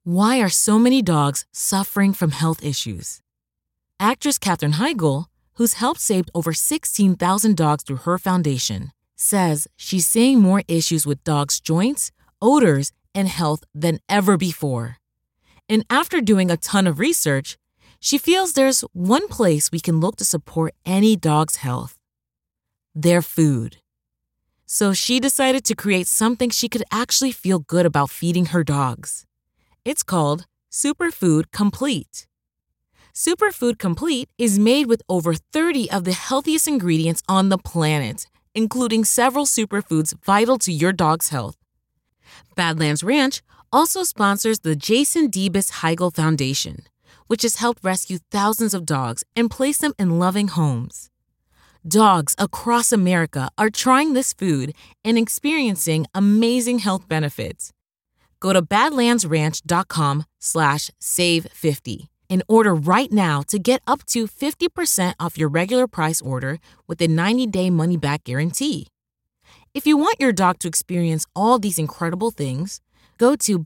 Why are so many dogs suffering from health issues? Actress Katherine Heigl, who's helped save over 16,000 dogs through her foundation, says she's seeing more issues with dogs' joints, odors, and health than ever before. And after doing a ton of research, she feels there's one place we can look to support any dog's health: their food. So she decided to create something she could actually feel good about feeding her dogs. It's called Superfood Complete. Superfood Complete is made with over 30 of the healthiest ingredients on the planet, including several superfoods vital to your dog's health. Badlands Ranch also sponsors the Jason Debus Heigl Foundation, which has helped rescue thousands of dogs and place them in loving homes. Dogs across America are trying this food and experiencing amazing health benefits. Go to badlandsranch.com/save50 and order right now to get up to 50% off your regular price order with a 90-day money-back guarantee. If you want your dog to experience all these incredible things, go to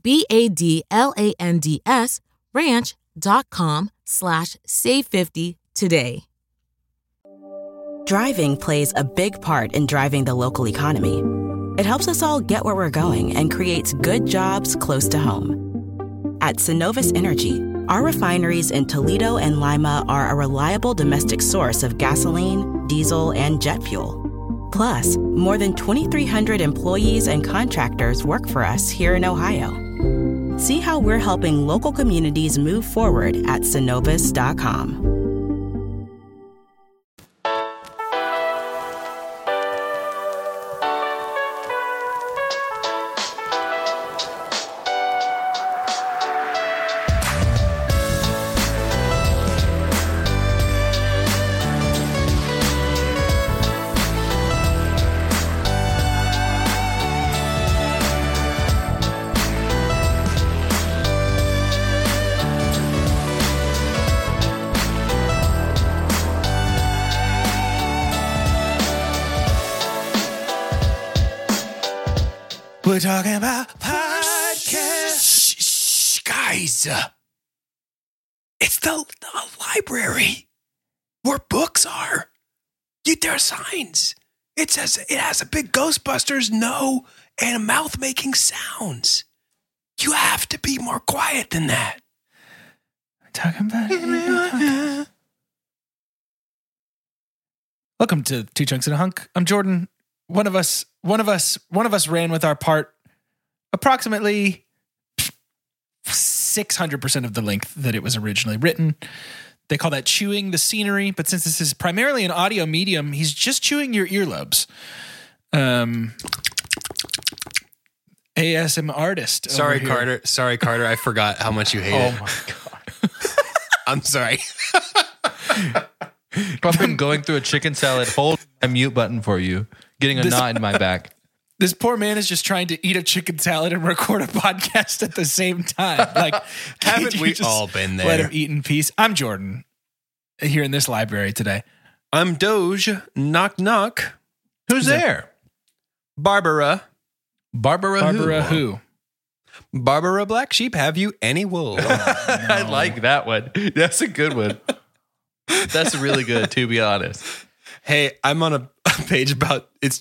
badlandsranch.com/save50 today. Driving plays a big part in driving the local economy. It helps us all get where we're going and creates good jobs close to home. At Synovus Energy, our refineries in Toledo and Lima are a reliable domestic source of gasoline, diesel, and jet fuel. Plus, more than 2,300 employees and contractors work for us here in Ohio. See how we're helping local communities move forward at Synovus.com. We're talking about podcasts. Shh, guys. It's the library where books are. There are signs. It says it has a big Ghostbusters no and a mouth making sounds. You have to be more quiet than that. We're talking about Welcome to Two Chunks and a Hunk. I'm Jordan. One of us ran with our part approximately 600% of the length that it was originally written. They call that chewing the scenery, but since this is primarily an audio medium, he's just chewing your earlobes. ASM artist. Sorry, Carter. I forgot how much you hate it. Oh my God. I'm sorry. I've been going through a chicken salad, hold my mute button for you, getting a knot in my back. This poor man is just trying to eat a chicken salad and record a podcast at the same time. Like, haven't we all been there? Let him eat in peace. I'm Jordan, here in this library today. I'm Doge. Knock, knock. Who's there? Barbara. Barbara who? Barbara Black Sheep, have you any wool? No. I like that one. That's a good one. That's really good, to be honest. Hey, I'm on a page about it's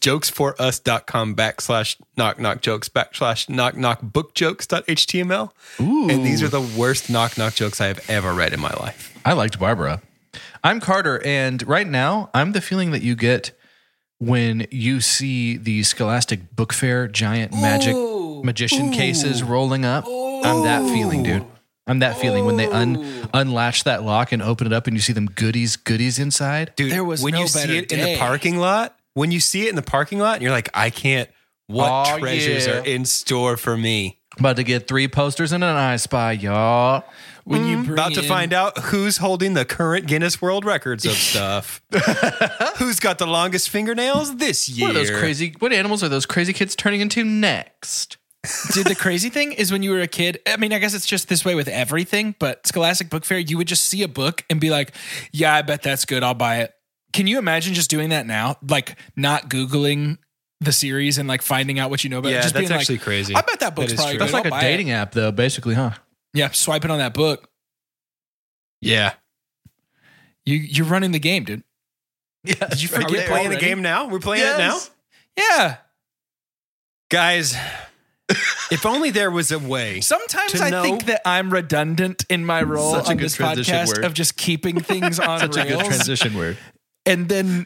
jokesforus.com/knock-knock-jokes/knock-knock-bookjokes.html. Ooh. And these are the worst knock-knock jokes I have ever read in my life. I liked Barbara. I'm Carter, and right now, I'm the feeling that you get when you see the Scholastic Book Fair giant magician cases rolling up. I'm that feeling, dude. I'm that feeling when they unlatch that lock and open it up and you see them goodies inside. Dude, there was when no you see it day. in the parking lot, and you're like, I can't. What treasures are in store for me? About to get 3 posters and an I Spy, y'all. When you about to find out who's holding the current Guinness World Records of stuff. Who's got the longest fingernails this year? What animals are those crazy kids turning into next? Dude, the crazy thing is when you were a kid, I mean, I guess it's just this way with everything, but Scholastic Book Fair, you would just see a book and be like, yeah, I bet that's good. I'll buy it. Can you imagine just doing that now? Like not Googling the series and like finding out what you know about it. Yeah, Just that's being actually like, crazy. I bet that book's That is probably true. good. That's like I'll a buy dating it. app, though, basically, huh? Yeah, swiping on that book. Yeah. You're running the game, dude. Yeah. Did you Are we forget playing already? the game now? We're playing it now? Yeah. Guys, if only there was a way. Sometimes To I know- think that I'm redundant in my role Such a on good this transition podcast word. of just keeping things on Such a good rails. transition word. And then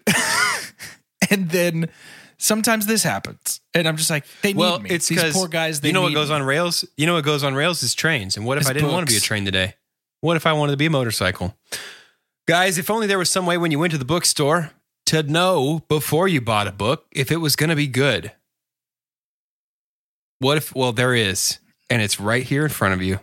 sometimes this happens. And I'm just like, they Well, need me. it's These because poor guys, they you know what need goes me. on rails? You know what goes on rails is trains. And what if It's I didn't want to be a books. train today? What if I wanted to be a motorcycle? Guys, if only there was some way when you went to the bookstore to know before you bought a book if it was going to be good. What if, well, there is, and it's right here in front of you.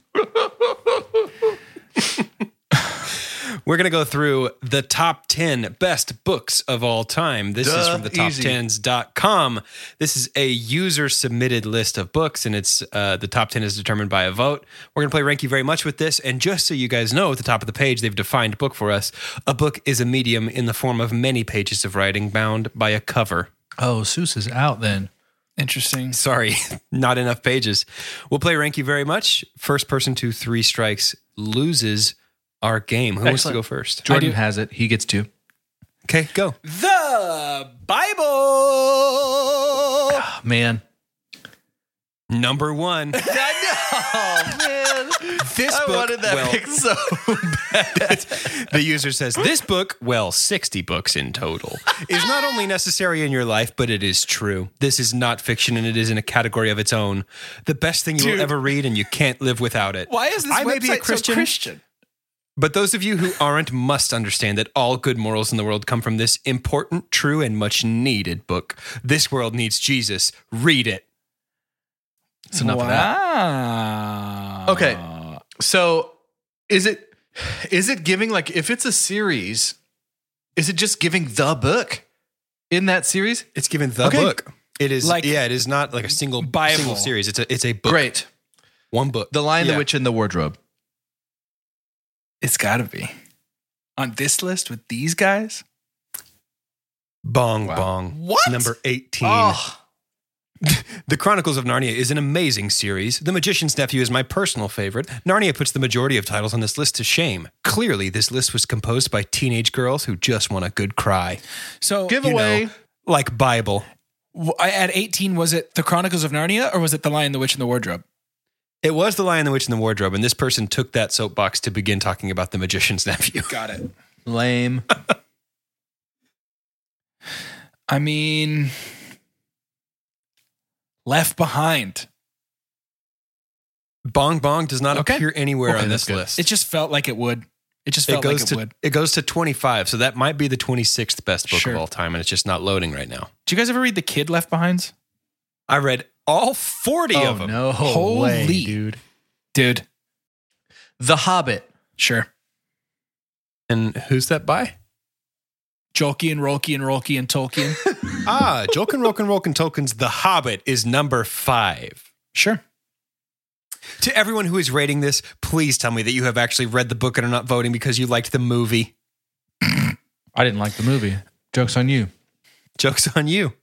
We're going to go through the top 10 best books of all time. This is from the top10s.com. This is a user submitted list of books, and it's the top 10 is determined by a vote. We're going to play Rank You Very Much with this. And just so you guys know, at the top of the page, they've defined book for us. A book is a medium in the form of many pages of writing bound by a cover. Oh, Seuss is out then. Interesting. Sorry, not enough pages. We'll play Rank You Very Much. First person to 3 strikes loses our game. Who wants to Excellent. go first? Jordan do. has it. He gets 2. Okay, go. The Bible. Oh, man. Number 1. Oh, man. This book, pick so the user says, this book, well, 60 books in total, is not only necessary in your life, but it is true. This is not fiction, and it is in a category of its own. The best thing you will Dude. ever read, and you can't live without it. Why is this I may website be a Christian, so Christian? but those of you who aren't must understand that all good morals in the world come from this important, true, and much needed book. This world needs Jesus. Read it. It's enough of that. Wow. Okay. So is it giving, like, if it's a series, is it just giving the book in that series? It's given the Okay. book. It is Like it is not like a single Bible. series. It's a book. Great. One book. The Lion, Yeah. the Witch, and the Wardrobe. It's got to be. On this list with these guys? Bong Wow. Bong. What? Number 18. Oh, The Chronicles of Narnia is an amazing series. The Magician's Nephew is my personal favorite. Narnia puts the majority of titles on this list to shame. Clearly, this list was composed by teenage girls who just want a good cry. So giveaway. You know, like Bible. at 18, was it The Chronicles of Narnia or was it The Lion, the Witch, and the Wardrobe? It was The Lion, the Witch, and the Wardrobe, and this person took that soapbox to begin talking about The Magician's Nephew. Got it. Lame. I mean, Left Behind. Bong Bong does not Okay. appear anywhere Okay, on that's this good. list. It just felt like it would. It just It felt like goes it to would. it goes to 25, so that might be the 26th best book Sure. of all time, and it's just not loading right now. Did you guys ever read The Kid Left Behinds? I read all 40 of them. No Holy. way, dude. Dude, The Hobbit. sure. And who's that by? Jolkie and Rolkie and Rolkie and Tolkien. Jolkin, Rolkin, Rolkin, Tolkien's The Hobbit is number 5. Sure. To everyone who is rating this, please tell me that you have actually read the book and are not voting because you liked the movie. I didn't like the movie. Joke's on you. Joke's on you.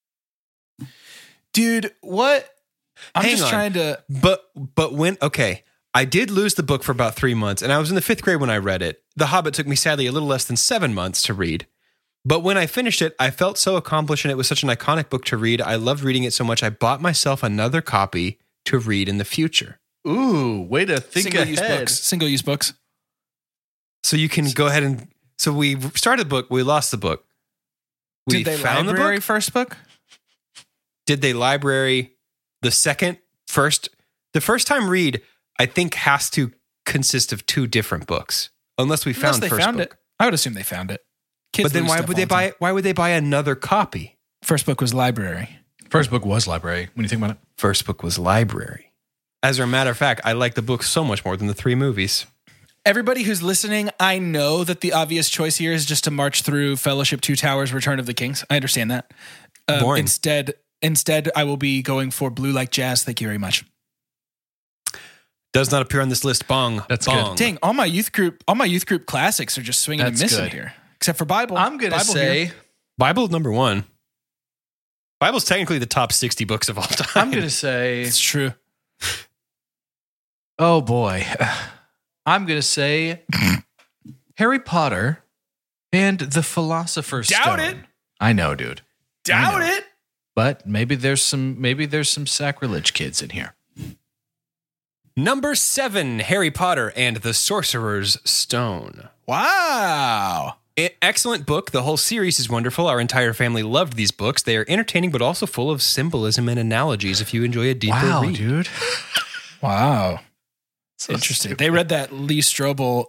Dude, what? I'm Hang just on. trying to. But when, okay, I did lose the book for about 3 months, and I was in the 5th grade when I read it. The Hobbit took me, sadly, a little less than 7 months to read. But when I finished it, I felt so accomplished, and it was such an iconic book to read. I loved reading it so much, I bought myself another copy to read in the future. Ooh, way to think Single-use ahead. books. Single-use books. So you can go ahead and... So we started the book, we lost the book. We Did they found the library book? first book? Did they library the first time read, I think, has to consist of 2 different books. Unless we found Unless they first found book. it. I would assume they found it. Kids But then lose why stuff would all they the time. why would they buy another copy? First book was library. First book was library, when you think about it. First book was library. As a matter of fact, I like the book so much more than the 3 movies. Everybody who's listening, I know that the obvious choice here is just to march through Fellowship, Two Towers, Return of the Kings. I understand that. Boring. Instead, I will be going for Blue Like Jazz. Thank you very much. Does not appear on this list. Bong. That's bong. Dang, all my youth group classics are just swinging That's and missing good. here, except for Bible. I'm going to Bible say, here. Bible's number 1. Bible's technically the top 60 books of all time. I'm going to say It's true. Oh boy. I'm going to say Harry Potter and the Philosopher's Stone. Doubt it. I know, dude. Doubt it. But maybe there's some sacrilege kids in here. Number 7, Harry Potter and the Sorcerer's Stone. Wow. Excellent book. The whole series is wonderful. Our entire family loved these books. They are entertaining, but also full of symbolism and analogies if you enjoy a deeper read. Dude. Wow. So interesting. Stupid. They read that Lee Strobel,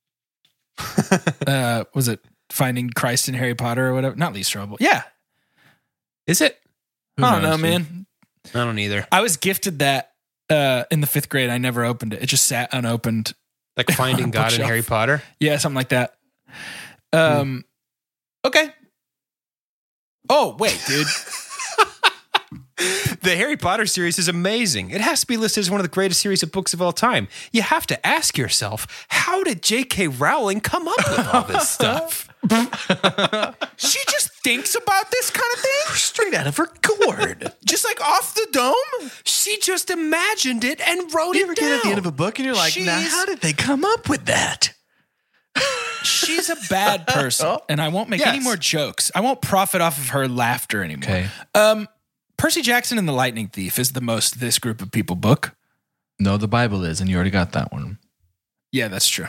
was it Finding Christ in Harry Potter or whatever? Not Lee Strobel. Yeah. Is it? I don't know, man. I don't either. I was gifted that in the 5th grade. I never opened it. It just sat unopened. Like Finding God in Harry Potter? Yeah, something like that. Okay. Oh, wait, dude. The Harry Potter series is amazing. It has to be listed as one of the greatest series of books of all time. You have to ask yourself, how did J.K. Rowling come up with all this stuff? She just thinks about this kind of thing? Straight out of her gourd. Just like off the dome? She just imagined it and wrote You it ever down. get at the end of a book and you're like, now how did they come up with that? She's a bad person, and I won't make any more jokes. I won't profit off of her laughter anymore. Okay. Percy Jackson and the Lightning Thief is the most this group of people book. No, the Bible is, and you already got that one. Yeah, that's true.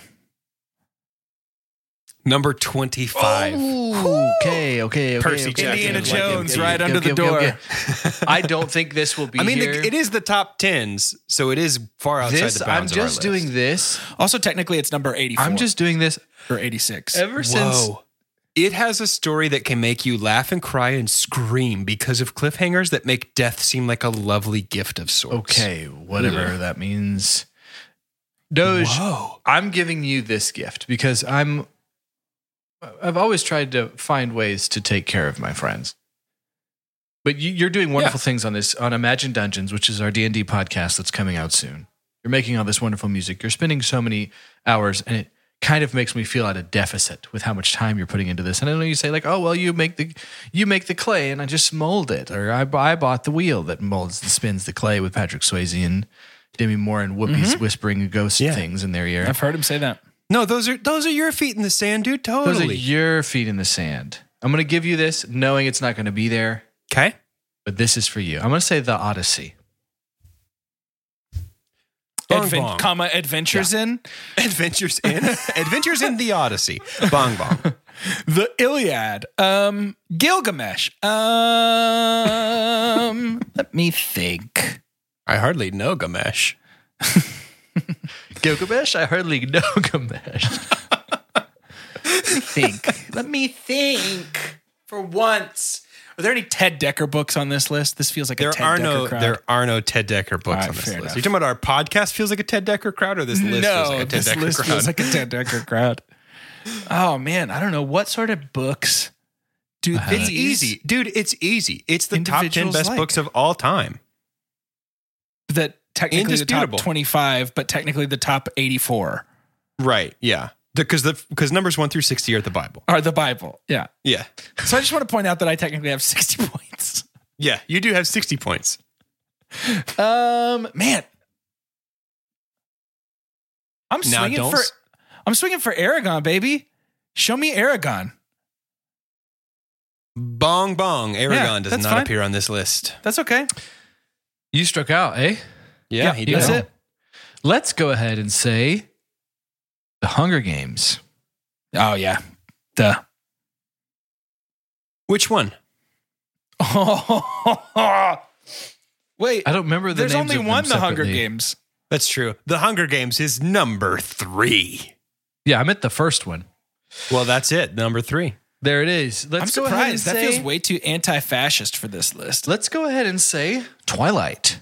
Number 25. Okay. Percy Jackson. Indiana Jones right under the door. I don't think this will be here. It is the top 10s, so it is far outside the bounds I'm of our just list. doing this. Also, technically, it's number 84. I'm just doing this. Or 86. Ever since... It has a story that can make you laugh and cry and scream because of cliffhangers that make death seem like a lovely gift of sorts. Okay, whatever that means. Doge, I'm giving you this gift because I've always tried to find ways to take care of my friends. But you're doing wonderful things on this, on Imagine Dungeons, which is our D&D podcast that's coming out soon. You're making all this wonderful music. You're spending so many hours, and it kind of makes me feel at a deficit with how much time you're putting into this. And I know you say like, oh, well, you make the clay and I just mold it. Or I bought the wheel that spins the clay with Patrick Swayze and Demi Moore and Whoopi's whispering ghost things in their ear. I've heard him say that. No, those are your feet in the sand, dude. Totally. Those are your feet in the sand. I'm going to give you this knowing it's not going to be there. Okay. But this is for you. I'm going to say the Odyssey. Adventures in? Adventures in? Adventures in the Odyssey. Bong bong. The Iliad. Gilgamesh. Let me think. I hardly know Gamesh. Gilgamesh? I hardly know Gamesh. Let me think. For once. Are there any Ted Dekker books on this list? This feels like a Ted Dekker crowd. There are no Ted Dekker books on this list. enough. Are you talking about our podcast feels like a Ted Dekker crowd or this list feels like a Ted Dekker crowd? This list feels like a Ted Dekker crowd. Oh, man. I don't know. What sort of books do It's easy. Dude, it's easy. It's the top 10 best books of all time. That technically the top 25, but technically the top 84. Right, yeah. Because numbers 1 through 60 are the Bible. Are the Bible, yeah. Yeah. So I just want to point out that I technically have 60 points. Yeah, you do have 60 points. Man. I'm swinging for Aragon, baby. Show me Aragon. Bong bong. Aragon does not appear on this list. That's okay. You struck out, eh? Yeah, he did. That's it. Let's go ahead and say The Hunger Games. Oh, yeah. Duh. Which one? Wait. I don't remember the There's names only of them one The Hunger separately. Games. That's true. The Hunger Games is number 3. Yeah, I meant the first one. Well, that's it. Number 3. There it is. I'm surprised. That feels way too anti-fascist for this list. Let's go ahead and say Twilight.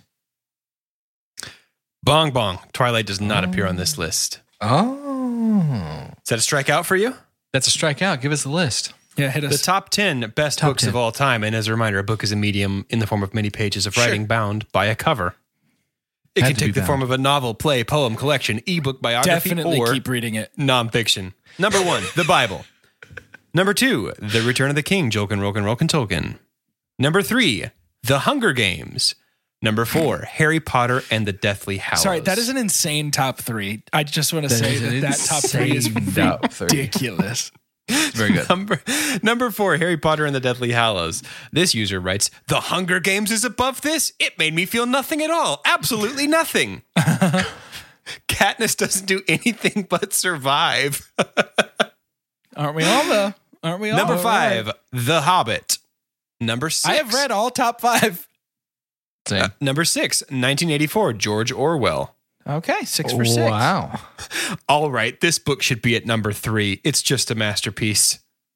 Bong bong. Twilight does not appear on this list. Oh. Is that a strikeout for you? That's a strikeout. Give us the list. Yeah, hit us. The top 10 best books of all time. And as a reminder, a book is a medium in the form of many pages of writing bound by a cover. It can take the form of a novel, play, poem, collection, ebook, biography, Definitely or keep reading it. Nonfiction. Number 1, the Bible. Number 2, The Return of the King, Jolkin, Rolkin, Rolkin, Tolkien. Number 3, The Hunger Games. Number 4, Harry Potter and the Deathly Hallows. Sorry, that is an insane top 3. I just want to say that top 3 is ridiculous. Very good. Number 4, Harry Potter and the Deathly Hallows. This user writes, "The Hunger Games is above this? It made me feel nothing at all. Absolutely nothing. Katniss doesn't do anything but survive." Aren't we all, though? Aren't we all? Number 5, right. The Hobbit. Number 6. I have read all top 5. Number 6, 1984, George Orwell. Okay, 6 for 6. Wow. All right, this book should be at number 3. It's just a masterpiece.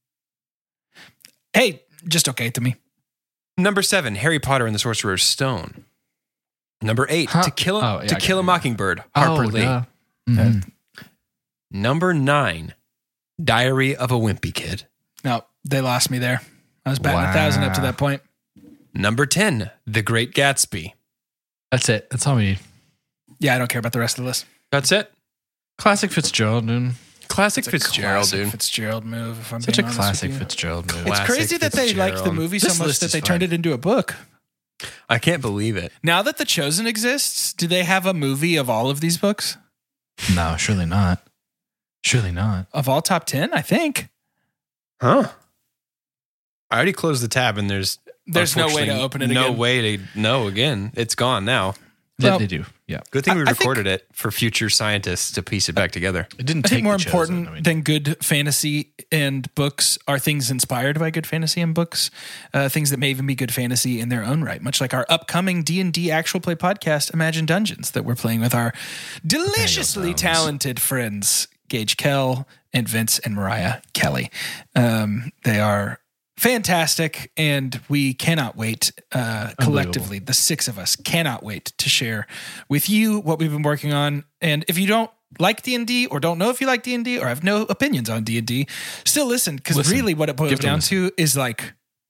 Hey, just okay to me. Number 7, Harry Potter and the Sorcerer's Stone. Number 8, To Kill a Mockingbird, Harper Lee. Mm-hmm. Number 9, Diary of a Wimpy Kid. No, they lost me there. I was batting 1,000 up to that point. Number 10, The Great Gatsby. That's it. That's all we need. Yeah, I don't care about the rest of the list. That's it. Classic Fitzgerald, dude. Classic Fitzgerald, dude. Fitzgerald move. If I'm Such a being honest classic with you. Fitzgerald move. It's crazy that they liked the movie so much that they turned it into a book. I can't believe it. Now that The Chosen exists, do they have a movie of all of these books? No, surely not. Surely not. Of all top 10, I think. Huh? I already closed the tab and there's no way to open it again. No way to know again. It's gone now. Well, they do. Yeah. Good thing we recorded it for future scientists to piece it back together. It didn't I take think more The important Chosen, than good fantasy and books are things inspired by good fantasy and books, things that may even be good fantasy in their own right, much like our upcoming D&D actual play podcast, Imagine Dungeons, that we're playing with our deliciously talented friends, Gage Kell and Vince and Mariah Kelly. They are fantastic, and we cannot wait, collectively, the 6 of us cannot wait to share with you what we've been working on. And if you don't like D&D or don't know if you like D&D or have no opinions on D&D, still listen, because really what it boils down to is like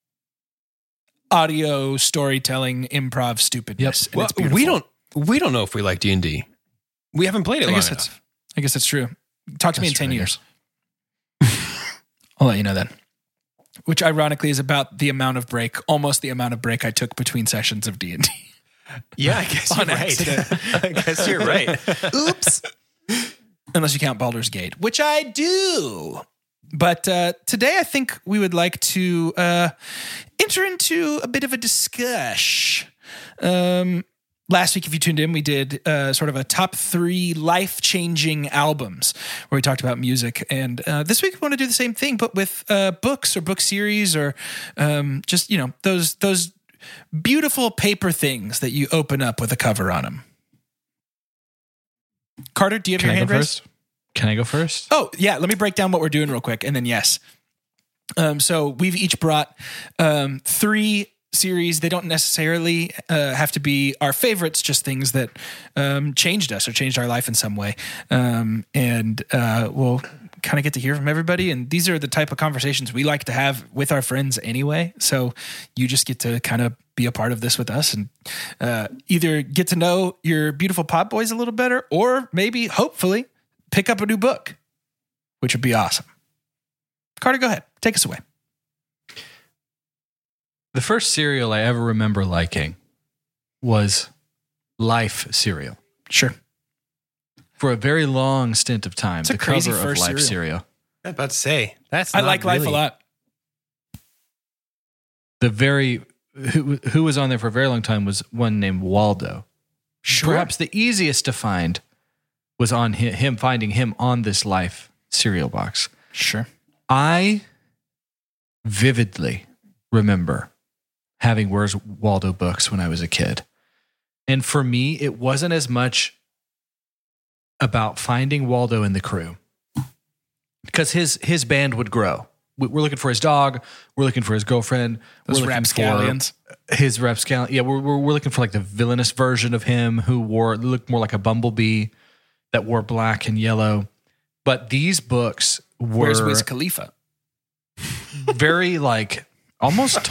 audio, storytelling, improv, stupidness. Yep. And it's beautiful. We don't know if we like D&D. We haven't played it long enough. I guess that's true. Talk to me in 10 years. I'll let you know then. Which ironically is about the amount of break, almost the amount of break I took between sessions of D&D. Yeah, I guess you're right. I guess you're right. Oops. Unless you count Baldur's Gate, which I do. But today I think we would like to enter into a bit of a discussion. Last week, if you tuned in, we did sort of a top 3 life-changing albums where we talked about music. And this week, we want to do the same thing, but with books or book series or just, those beautiful paper things that you open up with a cover on them. Carter, do you have your hand raised? Can I go first? Oh, yeah. Let me break down what we're doing real quick, and then yes. So we've each brought 3 series. They don't necessarily have to be our favorites, just things that changed us or changed our life in some way. And we'll kind of get to hear from everybody. And these are the type of conversations we like to have with our friends anyway. So you just get to kind of be a part of this with us and either get to know your beautiful pod boys a little better, or maybe, hopefully, pick up a new book, which would be awesome. Carter, go ahead. Take us away. The first cereal I ever remember liking was Life cereal. Sure. For a very long stint of time. It's a the crazy cover of first Life cereal. cereal. I'm about to say, I like Life a lot. Who was on there for a very long time was one named Waldo. Sure. Perhaps the easiest to find was on him finding him on this Life cereal box. Sure. I vividly remember having Where's Waldo books when I was a kid. And for me, it wasn't as much about finding Waldo and the crew, because his band would grow. We're looking for his dog. We're looking for his girlfriend. Those we're looking rapscallions. for his rapscallion. Yeah, we're looking for like the villainous version of him who looked more like a bumblebee that wore black and yellow. But these books were Where's Wiz Khalifa? very like almost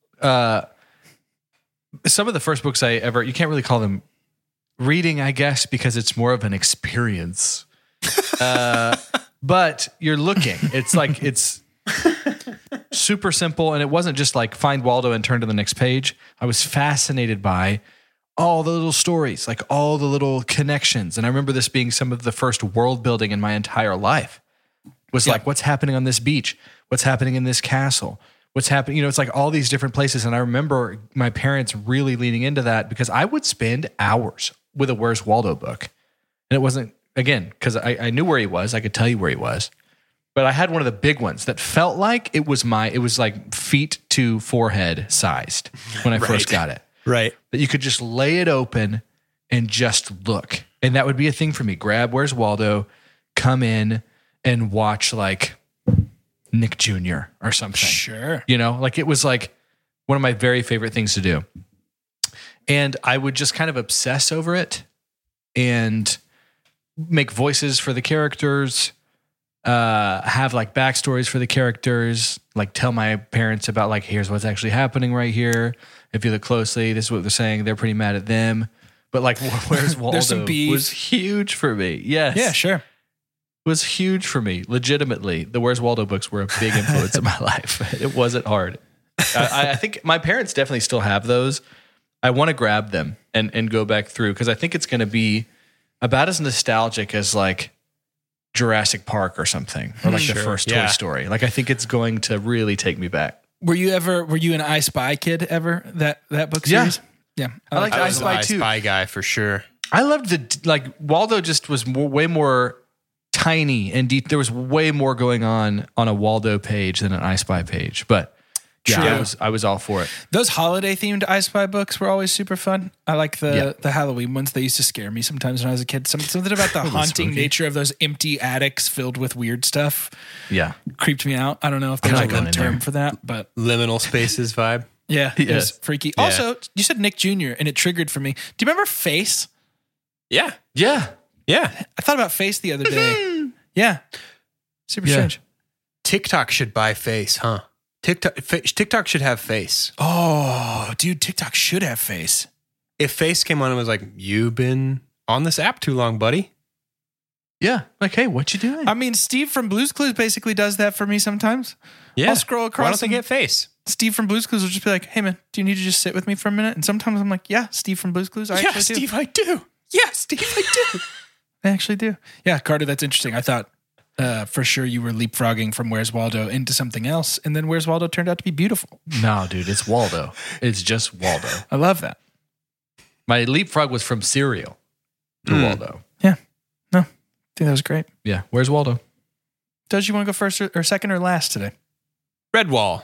some of the first books I ever, you can't really call them reading, I guess, because it's more of an experience. But you're looking. It's like, it's super simple. And it wasn't just like find Waldo and turn to the next page. I was fascinated by all the little stories, like all the little connections. And I remember this being some of the first world building in my entire life. Was like, what's happening on this beach? What's happening in this castle? What's happening? You know, it's like all these different places. And I remember my parents really leaning into that because I would spend hours with a Where's Waldo book. And it wasn't, again, because I knew where he was. I could tell you where he was. But I had one of the big ones that felt like it was like feet to forehead sized when I first got it. Right. That you could just lay it open and just look. And that would be a thing for me. Grab Where's Waldo, come in and watch like Nick Jr. or something. Sure. You know, like it was like one of my very favorite things to do. And I would just kind of obsess over it and make voices for the characters, have like backstories for the characters, like tell my parents about like, here's what's actually happening right here. If you look closely, this is what they're saying. They're pretty mad at them. But like, Where's Waldo some beef. was huge for me. Yes. Yeah, sure. Was huge for me. Legitimately, the Where's Waldo books were a big influence in my life. It wasn't hard. I think my parents definitely still have those. I want to grab them and go back through because I think it's going to be about as nostalgic as like Jurassic Park or something, or like the first Toy Story. Like I think it's going to really take me back. Were you an I Spy kid ever? That book series? Yeah. I like I I was Spy an too. I Spy guy for sure. I loved Waldo just was way more tiny and deep. There was way more going on a Waldo page than an I Spy page, but yeah, I was all for it. Those holiday themed I Spy books were always super fun. I like the Halloween ones. They used to scare me sometimes when I was a kid. Something about the haunting nature of those empty attics filled with weird stuff. Yeah. Creeped me out. I don't know if there's like a term for that, but Liminal spaces vibe. yeah, it was freaky. Yeah. Also, you said Nick Jr. and it triggered for me. Do you remember Face? Yeah. Yeah. Yeah. I thought about Face the other day. Yeah. Super strange. TikTok should buy Face, huh? TikTok should have Face. Oh, dude, TikTok should have Face. If Face came on and was like, "You've been on this app too long, buddy." Yeah. Like, hey, what you doing? I mean, Steve from Blue's Clues basically does that for me sometimes. Yeah. I'll scroll across. Why don't they and get Face? Steve from Blue's Clues will just be like, "Hey man, do you need to just sit with me for a minute?" And sometimes I'm like, "Yeah, Steve from Blue's Clues. I actually do. Steve, I do. Yeah, Steve, I do. I actually do." Yeah, Carter, that's interesting. I thought for sure you were leapfrogging from Where's Waldo into something else, and then Where's Waldo turned out to be beautiful. No, dude, it's Waldo. It's just Waldo. I love that. My leapfrog was from Serial to Waldo. Yeah. No, I think that was great. Yeah. Where's Waldo? Does you want to go first or second or last today? Redwall.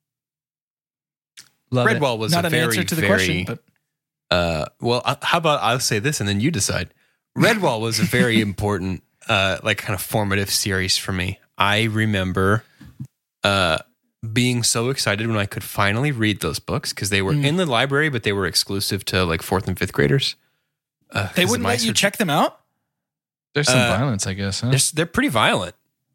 Love it. Redwall was Not a an very, answer to the very, question, but how about I'll say this and then you decide. Redwall was a very important, like kind of formative series for me. I remember being so excited when I could finally read those books because they were in the library, but they were exclusive to like 4th and 5th graders. they wouldn't let you check them out? There's some violence, I guess. Huh? They're pretty violent.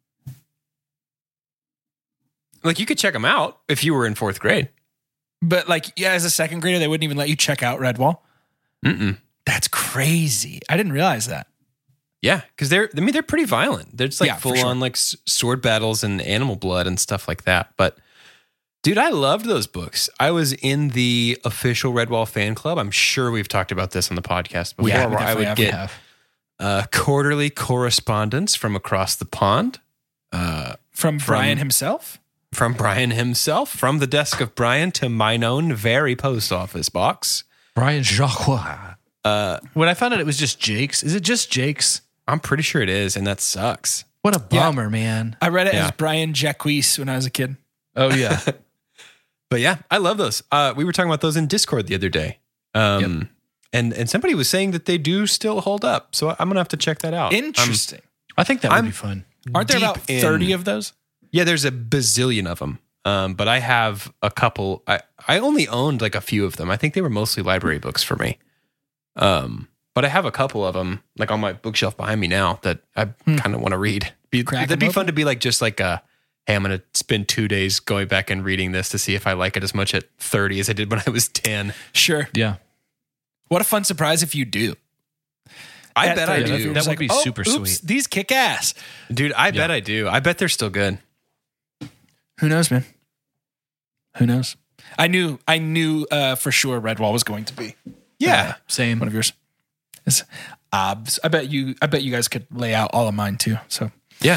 Like you could check them out if you were in 4th grade. But like, yeah, as a second grader, they wouldn't even let you check out Redwall? Mm-mm. That's crazy. I didn't realize that. Yeah, because they're pretty violent. They're just like for full on like sword battles and animal blood and stuff like that. But dude, I loved those books. I was in the official Redwall fan club. I'm sure we've talked about this on the podcast before. Yeah, we where I would definitely get quarterly correspondence from across the pond. From Brian himself? From Brian himself, from the desk of Brian to mine own very post office box. Brian Jacques. When I found out it was just Jake's, is it just Jake's? I'm pretty sure it is, and that sucks. What a bummer, man. I read it as Brian Jacques when I was a kid. Oh, yeah. But yeah, I love those. We were talking about those in Discord the other day. And somebody was saying that they do still hold up. So I'm going to have to check that out. Interesting. I think that would be fun. Aren't there about 30 of those? Yeah, there's a bazillion of them. But I have a couple. I only owned like a few of them. I think they were mostly library books for me. But I have a couple of them like on my bookshelf behind me now that I kind of want to read. That'd be fun to be like just like hey, I'm going to spend 2 days going back and reading this to see if I like it as much at 30 as I did when I was 10. Sure. Yeah. What a fun surprise if you do. I bet I do. That would be super sweet. These kick ass. Dude, I bet I do. I bet they're still good. Who knows, man? Who knows? I knew for sure Redwall was going to be. Yeah. Same. One of yours. It's obs. I bet you guys could lay out all of mine too. So Yeah.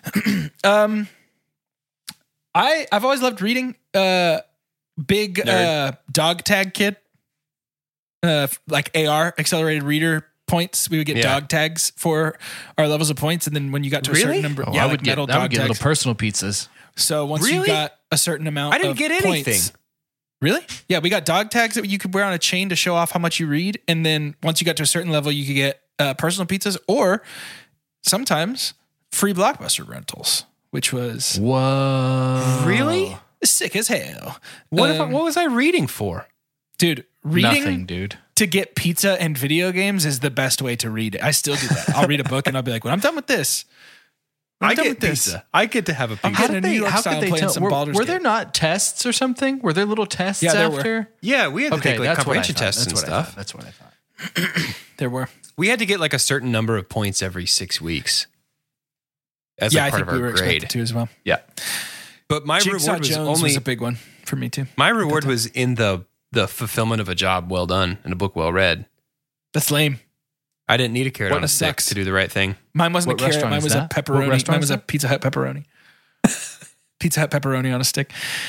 I've always loved reading. Big dog tag kid. Like AR, accelerated reader points. We would get dog tags for our levels of points, and then when you got to a certain number, I would get dog tags. little personal pizzas. So once you got a certain amount, I didn't get anything. Points, really? Yeah, we got dog tags that you could wear on a chain to show off how much you read, and then once you got to a certain level, you could get personal pizzas or sometimes free Blockbuster rentals, which was Whoa! sick as hell. What was I reading for? Dude, reading Nothing, dude. to get pizza and video games is the best way to read it. I still do that. I'll read a book and I'll be like, when I'm done with this, I get pizza. I get to have a pizza. How did they playing some Baldur's were there Gate. not tests or something? Were there little tests there were. after? Yeah, we had to take like that's what I comprehension thought. tests and stuff. That's what I thought. There were. We had to get like a certain number of points every 6 weeks. As I like part think of we our were grade. expected to as well. Yeah. But my Jigsaw reward was Jones only was a big one for me too. my reward was in the fulfillment of a job well done and a book well read. That's lame. I didn't need a carrot What on a stick sucks. to do the right thing. Mine wasn't What a carrot. restaurant Mine is was a that? What pepperoni. restaurant Mine is was a that? Pizza Hut pepperoni. Pizza Hut pepperoni on a stick.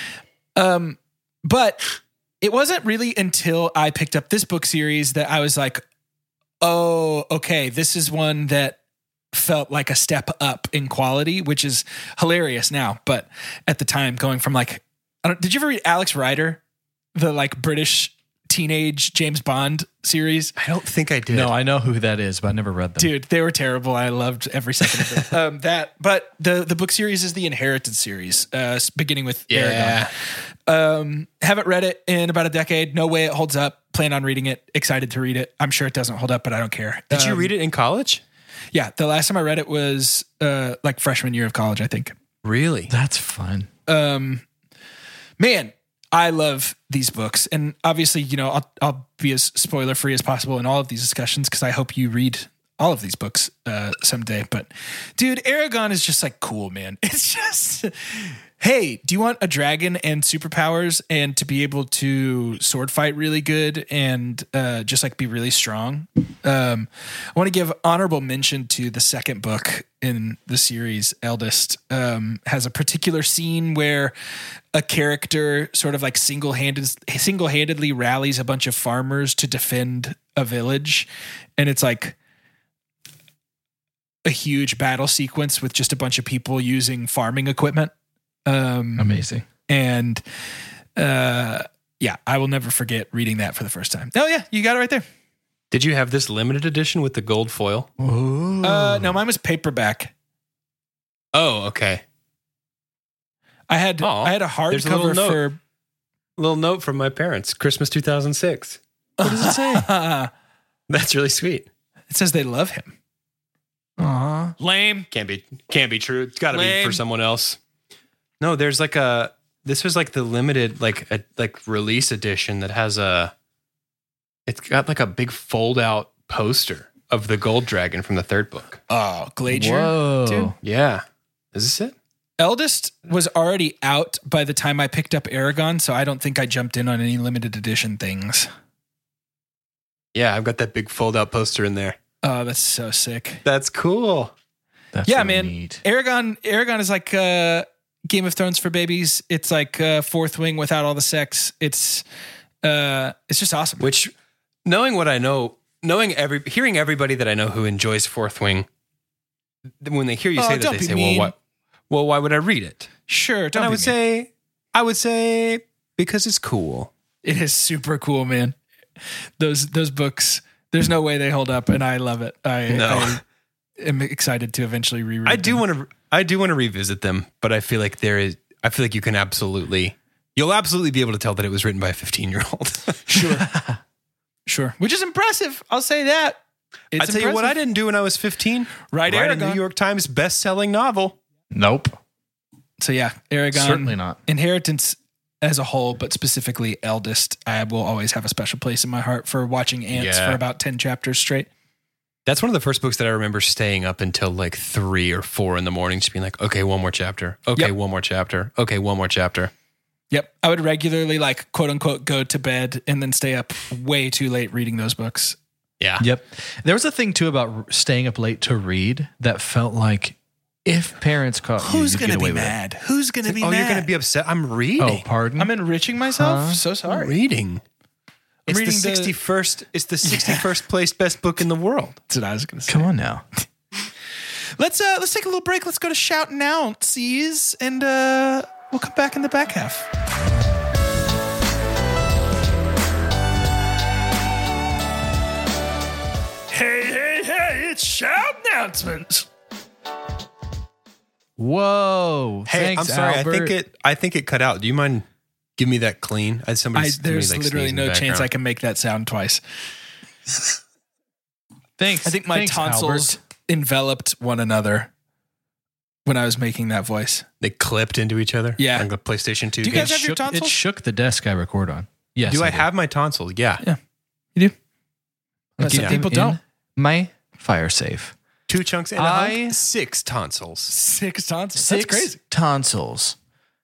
But it wasn't really until I picked up this book series that I was like, oh, okay, this is one that felt like a step up in quality, which is hilarious now. But at the time, going from like, did you ever read Alex Rider, the like British teenage James Bond series? I don't think I did. No, I know who that is, but I never read them. Dude, they were terrible. I loved every second of it. But the book series is the Inherited series, beginning with Aragon. Haven't read it in about a decade. No way it holds up. Plan on reading it. Excited to read it. I'm sure it doesn't hold up, but I don't care. Did you read it in college? Yeah, the last time I read it was like freshman year of college, I think. Really? That's fun. Man, I love these books, and obviously, you know, I'll be as spoiler free as possible in all of these discussions because I hope you read all of these books someday. But dude, Aragon is just like cool, man. It's just, hey, do you want a dragon and superpowers and to be able to sword fight really good and just like be really strong? I want to give honorable mention to the second book in the series, Eldest. Has a particular scene where a character sort of like single-handedly rallies a bunch of farmers to defend a village, and it's like a huge battle sequence with just a bunch of people using farming equipment. Amazing. And I will never forget reading that for the first time. Oh yeah, you got it right there. Did you have this limited edition with the gold foil? No, mine was paperback. Oh, okay. I had a There's a little hardcover note. for Little note from my parents, Christmas 2006. What does it say? That's really sweet. It says they love him. Aw. Lame. Can't be true. It's got to be Lame. for someone else. No, there's like this was like the limited like release edition that has it's got like a big fold out poster of the gold dragon from the third book. Oh, Glacier. Whoa. Dude. Yeah. Is this it? Eldest was already out by the time I picked up Aragon, so I don't think I jumped in on any limited edition things. Yeah, I've got that big fold out poster in there. Oh, that's so sick. That's cool. That's Yeah, really man. neat. Aragon is like Game of Thrones for babies. It's like Fourth Wing without all the sex. It's just awesome. Which, knowing what I know, hearing everybody that I know who enjoys Fourth Wing, when they hear you say that, don't they be say, mean. Well, why would I read it? Sure, don't And be I mean. would say because it's cool. It is super cool, man. Those books, there's no way they hold up, and I love it. I am excited to eventually reread. I do want to revisit them, but I feel like you can you'll absolutely be able to tell that it was written by a 15-year-old. Sure. Which is impressive. I'll say that. I tell you what I didn't do when I was 15. Write a Aragon. New York Times best-selling novel. Nope. So yeah, Aragon. Certainly not. Inheritance as a whole, but specifically Eldest, I will always have a special place in my heart for watching Ants Yeah. for about 10 chapters straight. That's one of the first books that I remember staying up until like 3 or 4 in the morning, just being like, okay, one more chapter. Okay, Yep. one more chapter. Okay, one more chapter. Yep. I would regularly like quote unquote go to bed and then stay up way too late reading those books. Yeah. Yep. There was a thing too about staying up late to read that felt like if parents caught you, Who's you'd going get to be away with it. mad? Who's going to be Oh, mad? you're going to be upset? I'm reading. Oh, pardon? I'm enriching myself. Huh? So I'm sorry. reading. It's reading the 61st. It's the 61st place best book in the world. That's what I was going to say. Come on now. Let's take a little break. Let's go to Shout and Outsies, and we'll come back in the back half. Hey, it's Shout Announcements. Whoa. Hey, Thanks, I'm sorry. Albert. I think it cut out. Do you mind giving me that clean? There's literally no chance I can make that sound twice. Thanks. I think my tonsils enveloped one another when I was making that voice. They clipped into each other. Yeah. On the PlayStation 2. Do you guys have your It tonsils? shook the desk I record on. Yes. Do I have my tonsils? Yeah. You do? I But some keep people them in don't. My fire safe. 2 chunks and I- a hunk, 6 tonsils. 6 tonsils. 6 That's crazy. tonsils.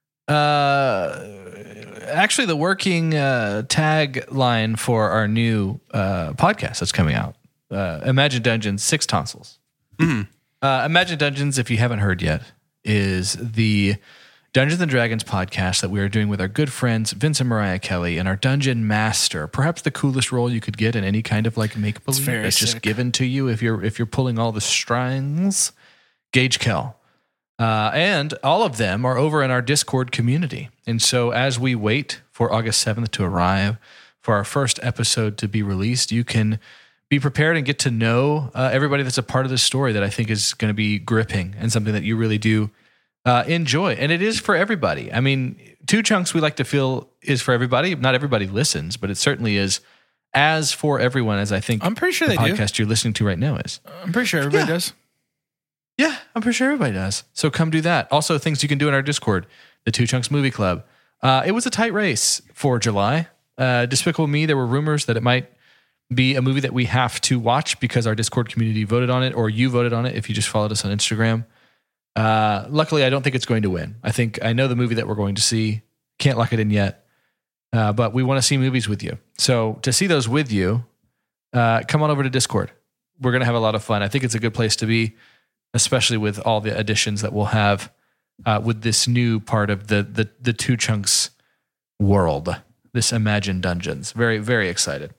Actually, the working tagline for our new podcast that's coming out, Imagine Dungeons, 6 tonsils. Imagine Dungeons, if you haven't heard yet, is the Dungeons and Dragons podcast that we are doing with our good friends Vince and Mariah Kelly and our Dungeon Master. Perhaps the coolest role you could get in any kind of like make believe. very It's just sick. given to you if you're pulling all the strings. Gage Kell. And all of them are over in our Discord community. And so as we wait for August 7th to arrive, for our first episode to be released, you can be prepared and get to know everybody that's a part of this story that I think is going to be gripping and something that you really do enjoy. And it is for everybody. I mean, 2 Chunks we like to feel is for everybody. Not everybody listens, but it certainly is as for everyone as I think I'm pretty sure the they do. podcast you're listening to right now is. I'm pretty sure everybody does. Yeah, I'm pretty sure everybody does. So come do that. Also, things you can do in our Discord, the 2 Chunks Movie Club. It was a tight race for July. Despicable Me, there were rumors that it might be a movie that we have to watch because our Discord community voted on it, or you voted on it if you just followed us on Instagram. Luckily, I don't think it's going to win. I know the movie that we're going to see. Can't lock it in yet. But we want to see movies with you. So to see those with you, come on over to Discord. We're going to have a lot of fun. I think it's a good place to be, especially with all the additions that we'll have with this new part of the 2 Chunks world, this Imagine Dungeons. Very, very excited.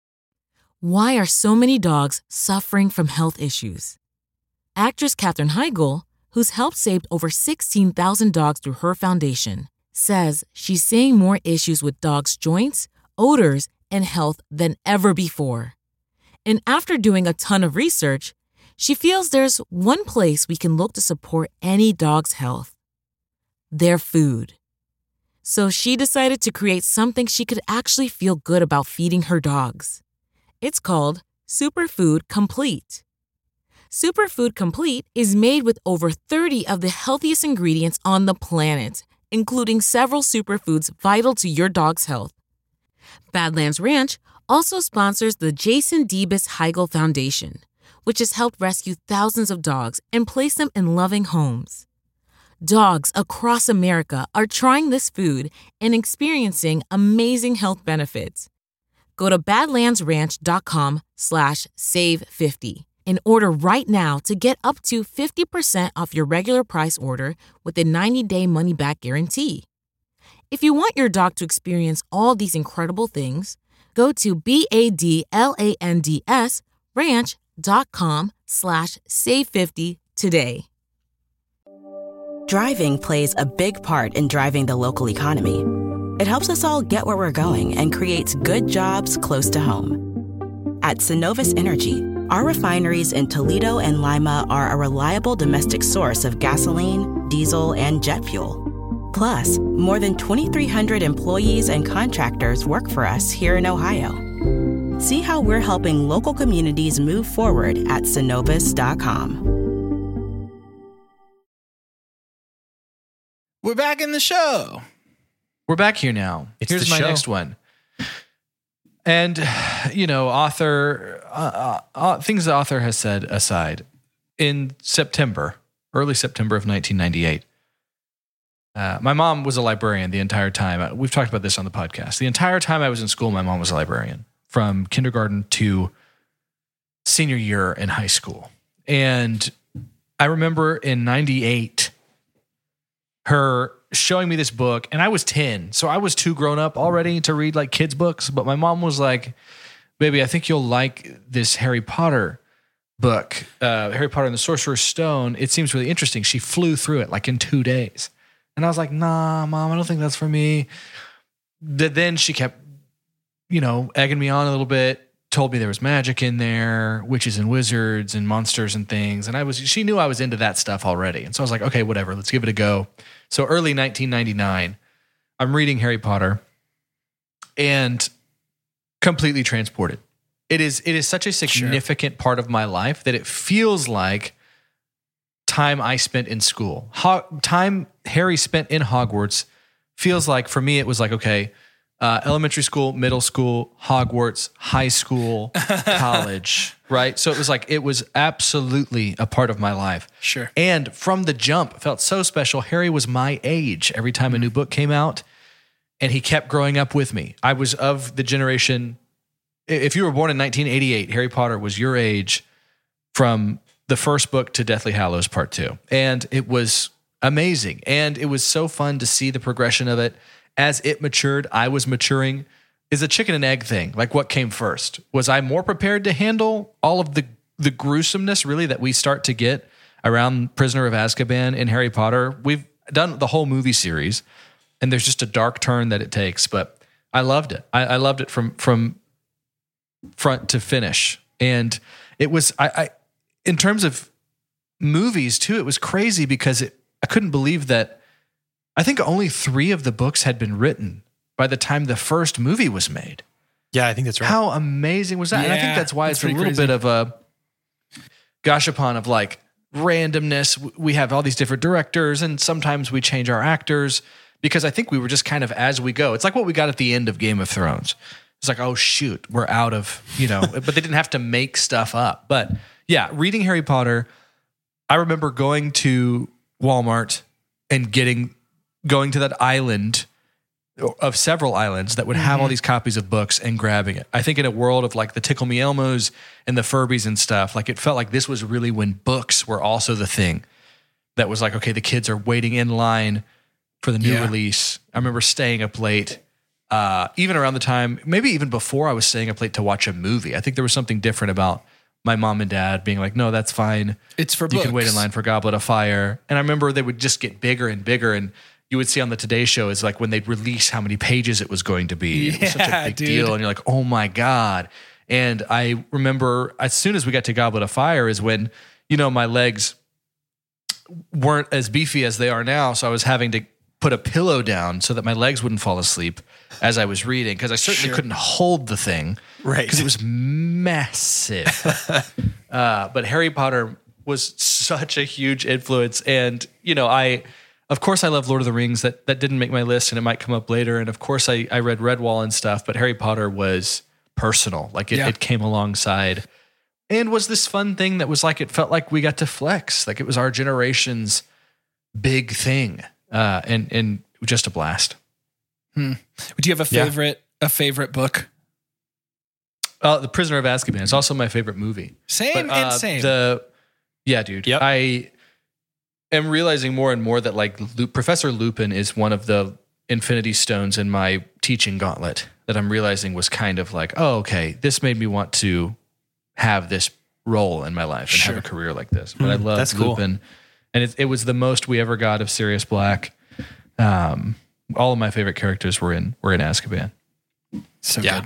Why are so many dogs suffering from health issues? Actress Katherine Heigl, who's helped save over 16,000 dogs through her foundation, says she's seeing more issues with dogs' joints, odors, and health than ever before. And after doing a ton of research, she feels there's one place we can look to support any dog's health: their food. So she decided to create something she could actually feel good about feeding her dogs. It's called Superfood Complete. Superfood Complete is made with over 30 of the healthiest ingredients on the planet, including several superfoods vital to your dog's health. Badlands Ranch also sponsors the Jason Debus Heigl Foundation, which has helped rescue thousands of dogs and place them in loving homes. Dogs across America are trying this food and experiencing amazing health benefits. Go to badlandsranch.com/save50 and order right now to get up to 50% off your regular price order with a 90-day money-back guarantee. If you want your dog to experience all these incredible things, go to badlandsranch.com/save50 today. Driving plays a big part in driving the local economy. It helps us all get where we're going and creates good jobs close to home. At Synovus Energy, our refineries in Toledo and Lima are a reliable domestic source of gasoline, diesel, and jet fuel. Plus, more than 2,300 employees and contractors work for us here in Ohio. See how we're helping local communities move forward at Synovus.com. We're back in the show. We're back here now. Here's the my show. next one. And, things the author has said aside, in September, early September of 1998, My mom was a librarian the entire time. We've talked about this on the podcast. The entire time I was in school, my mom was a librarian from kindergarten to senior year in high school. And I remember in 98, her showing me this book, and I was 10. So I was too grown up already to read like kids' books. But my mom was like, baby, I think you'll like this Harry Potter book, Harry Potter and the Sorcerer's Stone. It seems really interesting. She flew through it like in 2 days. And I was like, nah, Mom, I don't think that's for me. Then she kept, egging me on a little bit, told me there was magic in there, witches and wizards and monsters and things. And she knew I was into that stuff already. And so I was like, okay, whatever, let's give it a go. So early 1999, I'm reading Harry Potter and completely transported. It is such a significant part of my life that it feels like time I spent in school. Time Harry spent in Hogwarts feels like, for me, it was like, okay, elementary school, middle school, Hogwarts, high school, college, right? So it was absolutely a part of my life. Sure. And from the jump, it felt so special. Harry was my age every time a new book came out, and he kept growing up with me. I was of the generation, if you were born in 1988, Harry Potter was your age from the first book to Deathly Hallows Part 2. And it was amazing. And it was so fun to see the progression of it. As it matured, I was maturing. Is a chicken and egg thing. Like, what came first? Was I more prepared to handle all of the gruesomeness, really, that we start to get around Prisoner of Azkaban and Harry Potter? We've done the whole movie series, and there's just a dark turn that it takes. But I loved it. I loved it from front to finish. And it was, in terms of movies too, it was crazy because I couldn't believe that I think only 3 of the books had been written by the time the first movie was made. Yeah, I think that's right. How amazing was that? Yeah, and I think that's why it's a little crazy. bit of a gashapon of like randomness. We have all these different directors, and sometimes we change our actors because I think we were just kind of as we go. It's like what we got at the end of Game of Thrones. It's like, oh shoot, we're out of, but they didn't have to make stuff up. But yeah, reading Harry Potter, I remember going to Walmart and going to that island of several islands that would have all these copies of books and grabbing it. I think in a world of like the Tickle Me Elmos and the Furbies and stuff, like it felt like this was really when books were also the thing that was like, okay, the kids are waiting in line for the new release. I remember staying up late, even around the time, maybe even before I was staying up late to watch a movie. I think there was something different about my mom and dad being like, no, that's fine. It's for you books. can wait in line for Goblet of Fire. And I remember they would just get bigger and bigger. And you would see on the Today Show is like when they'd release how many pages it was going to be. It was such a big deal. And you're like, oh my God. And I remember as soon as we got to Goblet of Fire is when, my legs weren't as beefy as they are now. So I was having to put a pillow down so that my legs wouldn't fall asleep as I was reading, because I certainly couldn't hold the thing. Right. Because it was massive. But Harry Potter was such a huge influence. And, of course I love Lord of the Rings. That didn't make my list, and it might come up later. And of course I read Redwall and stuff, but Harry Potter was personal. Like it came alongside and was this fun thing that was like, it felt like we got to flex. Like it was our generation's big thing. And just a blast. Do you have a favorite book? The Prisoner of Azkaban. It's also my favorite movie. Same. Yeah, dude. Yep. I am realizing more and more that like Professor Lupin is one of the Infinity Stones in my teaching gauntlet that I'm realizing was kind of like, oh, okay, this made me want to have this role in my life and have a career like this. But I love Lupin. And it was the most we ever got of Sirius Black. All of my favorite characters were in Azkaban. So good.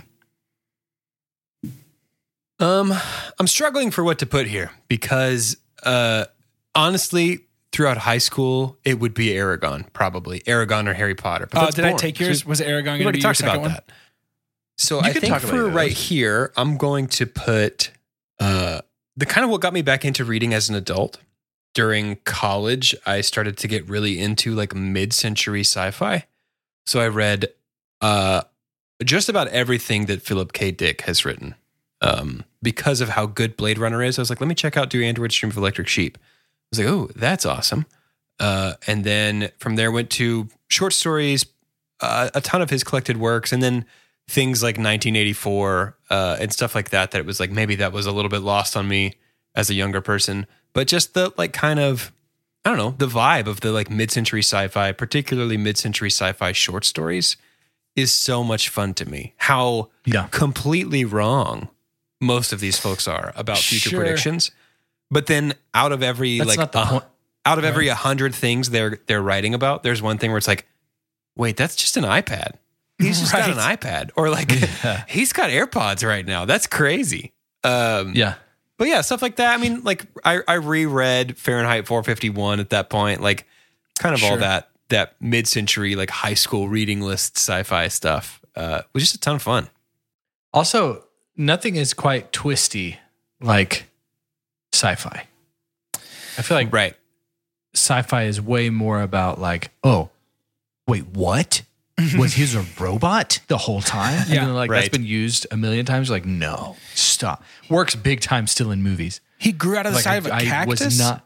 I'm struggling for what to put here because honestly, throughout high school, it would be Aragon, probably Aragon or Harry Potter. But did I take yours? Was Aragon going to be your second one? That. So I think for right here, I'm going to put the kind of what got me back into reading as an adult. During college, I started to get really into like mid-century sci-fi. So I read just about everything that Philip K. Dick has written. Because of how good Blade Runner is, I was like, let me check out Do Android Stream of Electric Sheep. I was like, oh, that's awesome. And then from there went to short stories, a ton of his collected works, and then things like 1984 and stuff like that. That it was like maybe that was a little bit lost on me as a younger person, but just the like kind of, I don't know, the vibe of the like mid-century sci-fi, particularly mid-century sci-fi short stories, is so much fun to me. How completely wrong most of these folks are about future predictions, but then out of every every 100 things they're writing about, there's one thing where it's like, wait, that's just an iPad. He's just got an iPad, or like he's got AirPods right now. That's crazy. But yeah, stuff like that. I mean, like I reread Fahrenheit 451 at that point, like kind of all that mid-century like high school reading list sci-fi stuff. Was just a ton of fun. Also, nothing is quite twisty like sci-fi. I feel like sci-fi is way more about like, oh, wait, what? Was he a robot the whole time? And then, like that's been used a million times. Like, no, stop. Works big time still in movies. He grew out of the side of a cactus. Was not.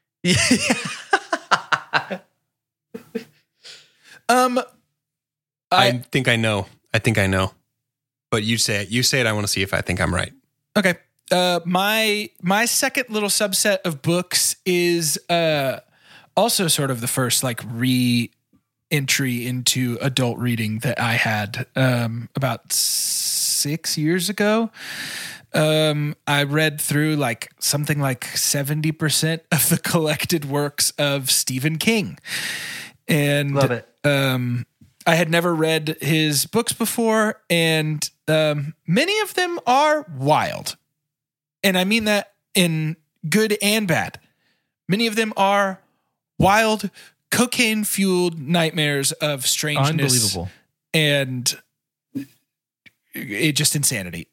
I think I know. But you say it. You say it. I want to see if I think I'm right. Okay. My second little subset of books is also sort of the first like re-entry into adult reading that I had about 6 years ago. I read through like something like 70% of the collected works of Stephen King. And love it. I had never read his books before, and many of them are wild. And I mean that in good and bad. Many of them are wild, cocaine-fueled nightmares of strangeness. Unbelievable. And it just insanity.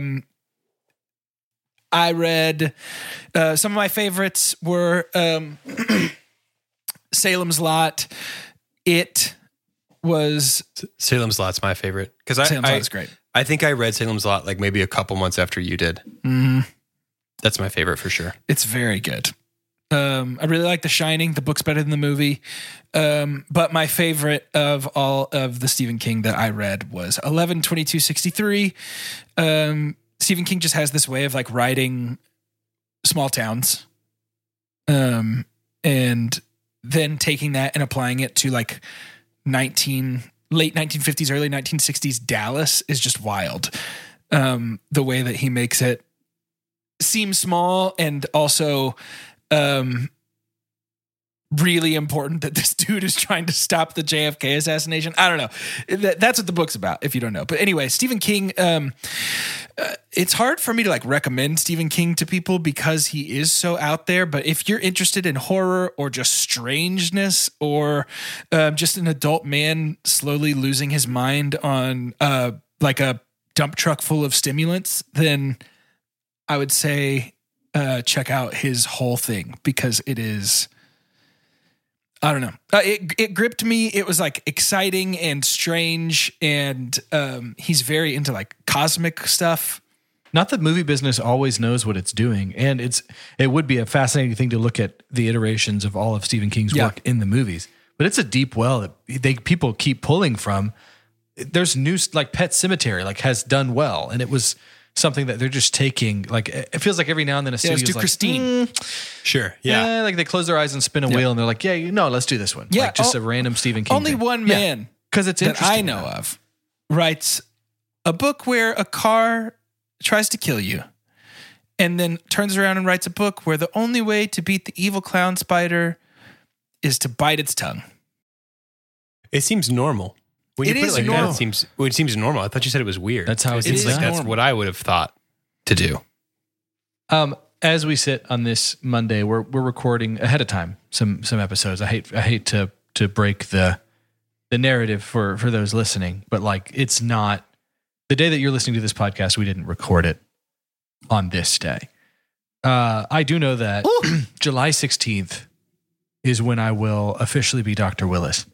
I read some of my favorites were Salem's Lot. It was Salem's Lot's my favorite because Salem's Lot is great. I think I read Salem's Lot like maybe a couple months after you did. That's my favorite for sure. It's very good. I really like The Shining. The book's better than the movie. But my favorite of all of the Stephen King that I read was 11/22/63. Stephen King just has this way of like writing small towns, and then taking that and applying it to like late 1950s, early 1960s Dallas is just wild. The way that he makes it seem small and also really important that this dude is trying to stop the JFK assassination. I don't know. That's what the book's about, if you don't know. But anyway, Stephen King, it's hard for me to like recommend Stephen King to people because he is so out there. But if you're interested in horror or just strangeness or just an adult man slowly losing his mind on like a dump truck full of stimulants, then I would say check out his whole thing because it is... I don't know. It gripped me. It was like exciting and strange, and he's very into like cosmic stuff. Not that movie business always knows what it's doing, and it would be a fascinating thing to look at the iterations of all of Stephen King's work in the movies. But it's a deep well that people keep pulling from. There's new like Pet Sematary like has done well, and it was something that they're just taking. Like it feels like every now and then a studio's like, Christine. Sure. Yeah. Like they close their eyes and spin a wheel and they're like, let's do this one. Yeah. Like just a random Stephen King Only thing. one man because it's that I know of writes a book where a car tries to kill you and then turns around and writes a book where the only way to beat the evil clown spider is to bite its tongue. It seems normal. When you put it like normal. that, it seems normal. I thought you said it was weird. That's how it seems like normal. That's what I would have thought to do. As we sit on this Monday, we're recording ahead of time some episodes. I hate to break the narrative for those listening, but like it's not the day that you're listening to this podcast. We didn't record it on this day. I do know that July 16th is when I will officially be Dr. Willis.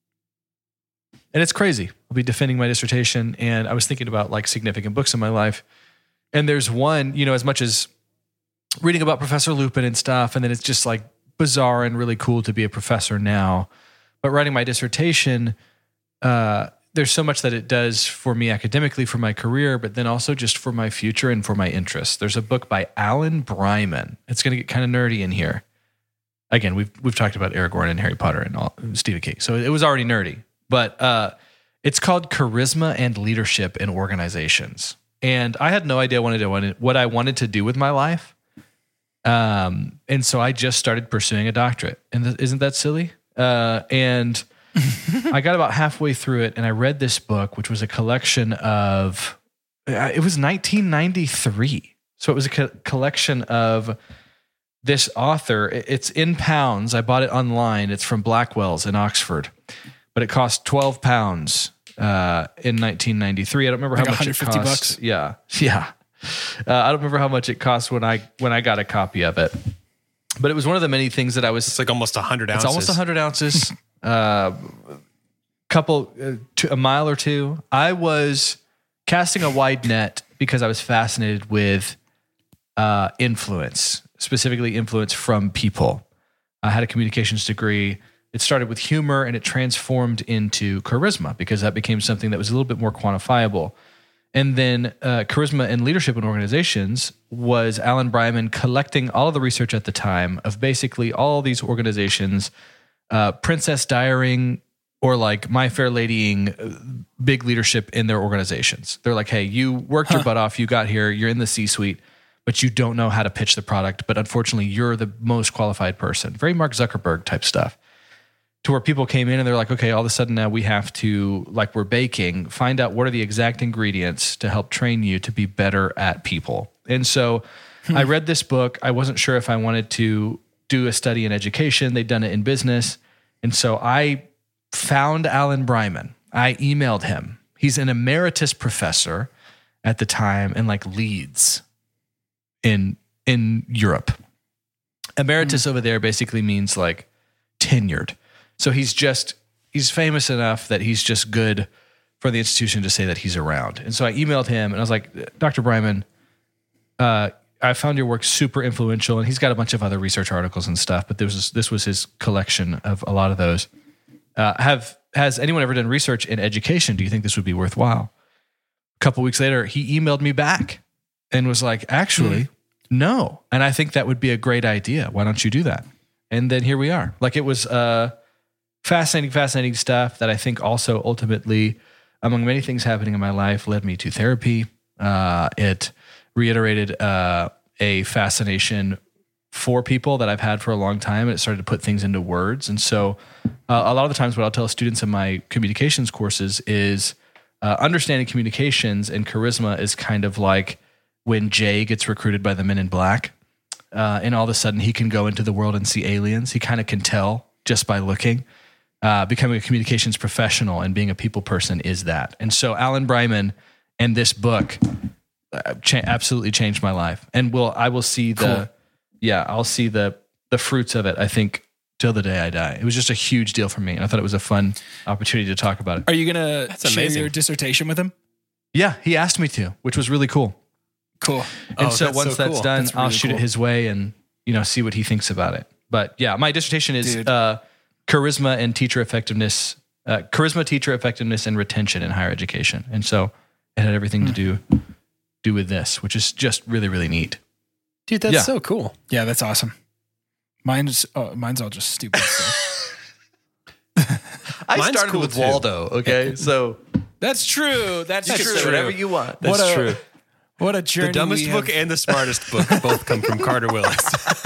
And it's crazy. I'll be defending my dissertation, and I was thinking about like significant books in my life. And there's one, as much as reading about Professor Lupin and stuff, and then it's just like bizarre and really cool to be a professor now. But writing my dissertation, there's so much that it does for me academically, for my career, but then also just for my future and for my interests. There's a book by Alan Bryman. It's going to get kind of nerdy in here. Again, we've talked about Aragorn and Harry Potter and Stephen King, so it was already nerdy. But it's called Charisma and Leadership in Organizations. And I had no idea what I wanted to do with my life. And so I just started pursuing a doctorate. And isn't that silly? And I got about halfway through it, and I read this book, which was a collection of, it was 1993. So it was a collection of this author. It's in pounds. I bought it online. It's from Blackwell's in Oxford, but it cost £12 in 1993. I don't remember how much it cost. $150. Yeah. I don't remember how much it cost when I got a copy of it, but it was one of the many things that I was. It's like almost 100 ounces. It's almost 100 ounces. A mile or two. I was casting a wide net because I was fascinated with influence, specifically influence from people. I had a communications degree. It started with humor and it transformed into charisma because that became something that was a little bit more quantifiable. And then Charisma and Leadership in Organizations was Alan Bryman collecting all of the research at the time of basically all these organizations, Princess Diarying or like My Fair Ladying big leadership in their organizations. They're like, hey, you worked your butt off, you got here, you're in the C-suite, but you don't know how to pitch the product. But unfortunately, you're the most qualified person. Very Mark Zuckerberg type stuff. To where people came in and they're like, okay, all of a sudden now we have to, like we're baking, find out what are the exact ingredients to help train you to be better at people. And so I read this book. I wasn't sure if I wanted to do a study in education. They'd done it in business. And so I found Alan Bryman. I emailed him. He's an emeritus professor at the time in like Leeds in Europe. Emeritus over there basically means like tenured. So he's famous enough that he's just good for the institution to say that he's around. And so I emailed him and I was like, Dr. Bryman, I found your work super influential, and he's got a bunch of other research articles and stuff, but this was his collection of a lot of those. Has anyone ever done research in education? Do you think this would be worthwhile? A couple weeks later, he emailed me back and was like, actually, no. And I think that would be a great idea. Why don't you do that? And then here we are. Like it was fascinating stuff that I think also ultimately, among many things happening in my life, led me to therapy. It reiterated a fascination for people that I've had for a long time, and it started to put things into words. And so a lot of the times what I'll tell students in my communications courses is understanding communications and charisma is kind of like when Jay gets recruited by the Men in Black, and all of a sudden he can go into the world and see aliens. He kind of can tell just by looking. Becoming a communications professional and being a people person is that. And so Alan Bryman and this book absolutely changed my life. And I will see I'll see the fruits of it, I think, till the day I die. It was just a huge deal for me. And I thought it was a fun opportunity to talk about it. Are you going to share your dissertation with him? Yeah, he asked me to, which was really cool. Cool. And so once that's done, I'll shoot it his way and, see what he thinks about it. But yeah, my dissertation is charisma and teacher effectiveness, teacher effectiveness and retention in higher education. And so it had everything to do with this, which is just really, really neat. Dude, that's so cool. Yeah, that's awesome. Mine's all just stupid stuff. I started cool with too. Waldo, okay? So that's true. That's true. Say whatever you want. That's true. What a journey. The dumbest book and the smartest book both come from Carter Willis.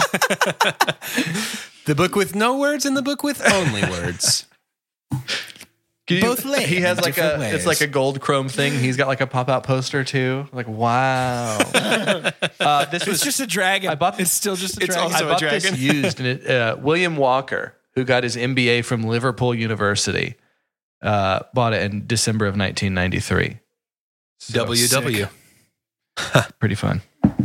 The book with no words and the book with only words. Both lame. He has like it's like a gold chrome thing. He's got like a pop-out poster too. Like, wow. It's just a dragon. I bought this. It's still just a dragon. I bought this used, and William Walker, who got his MBA from Liverpool University, bought it in December of 1993. So WW. Pretty fun.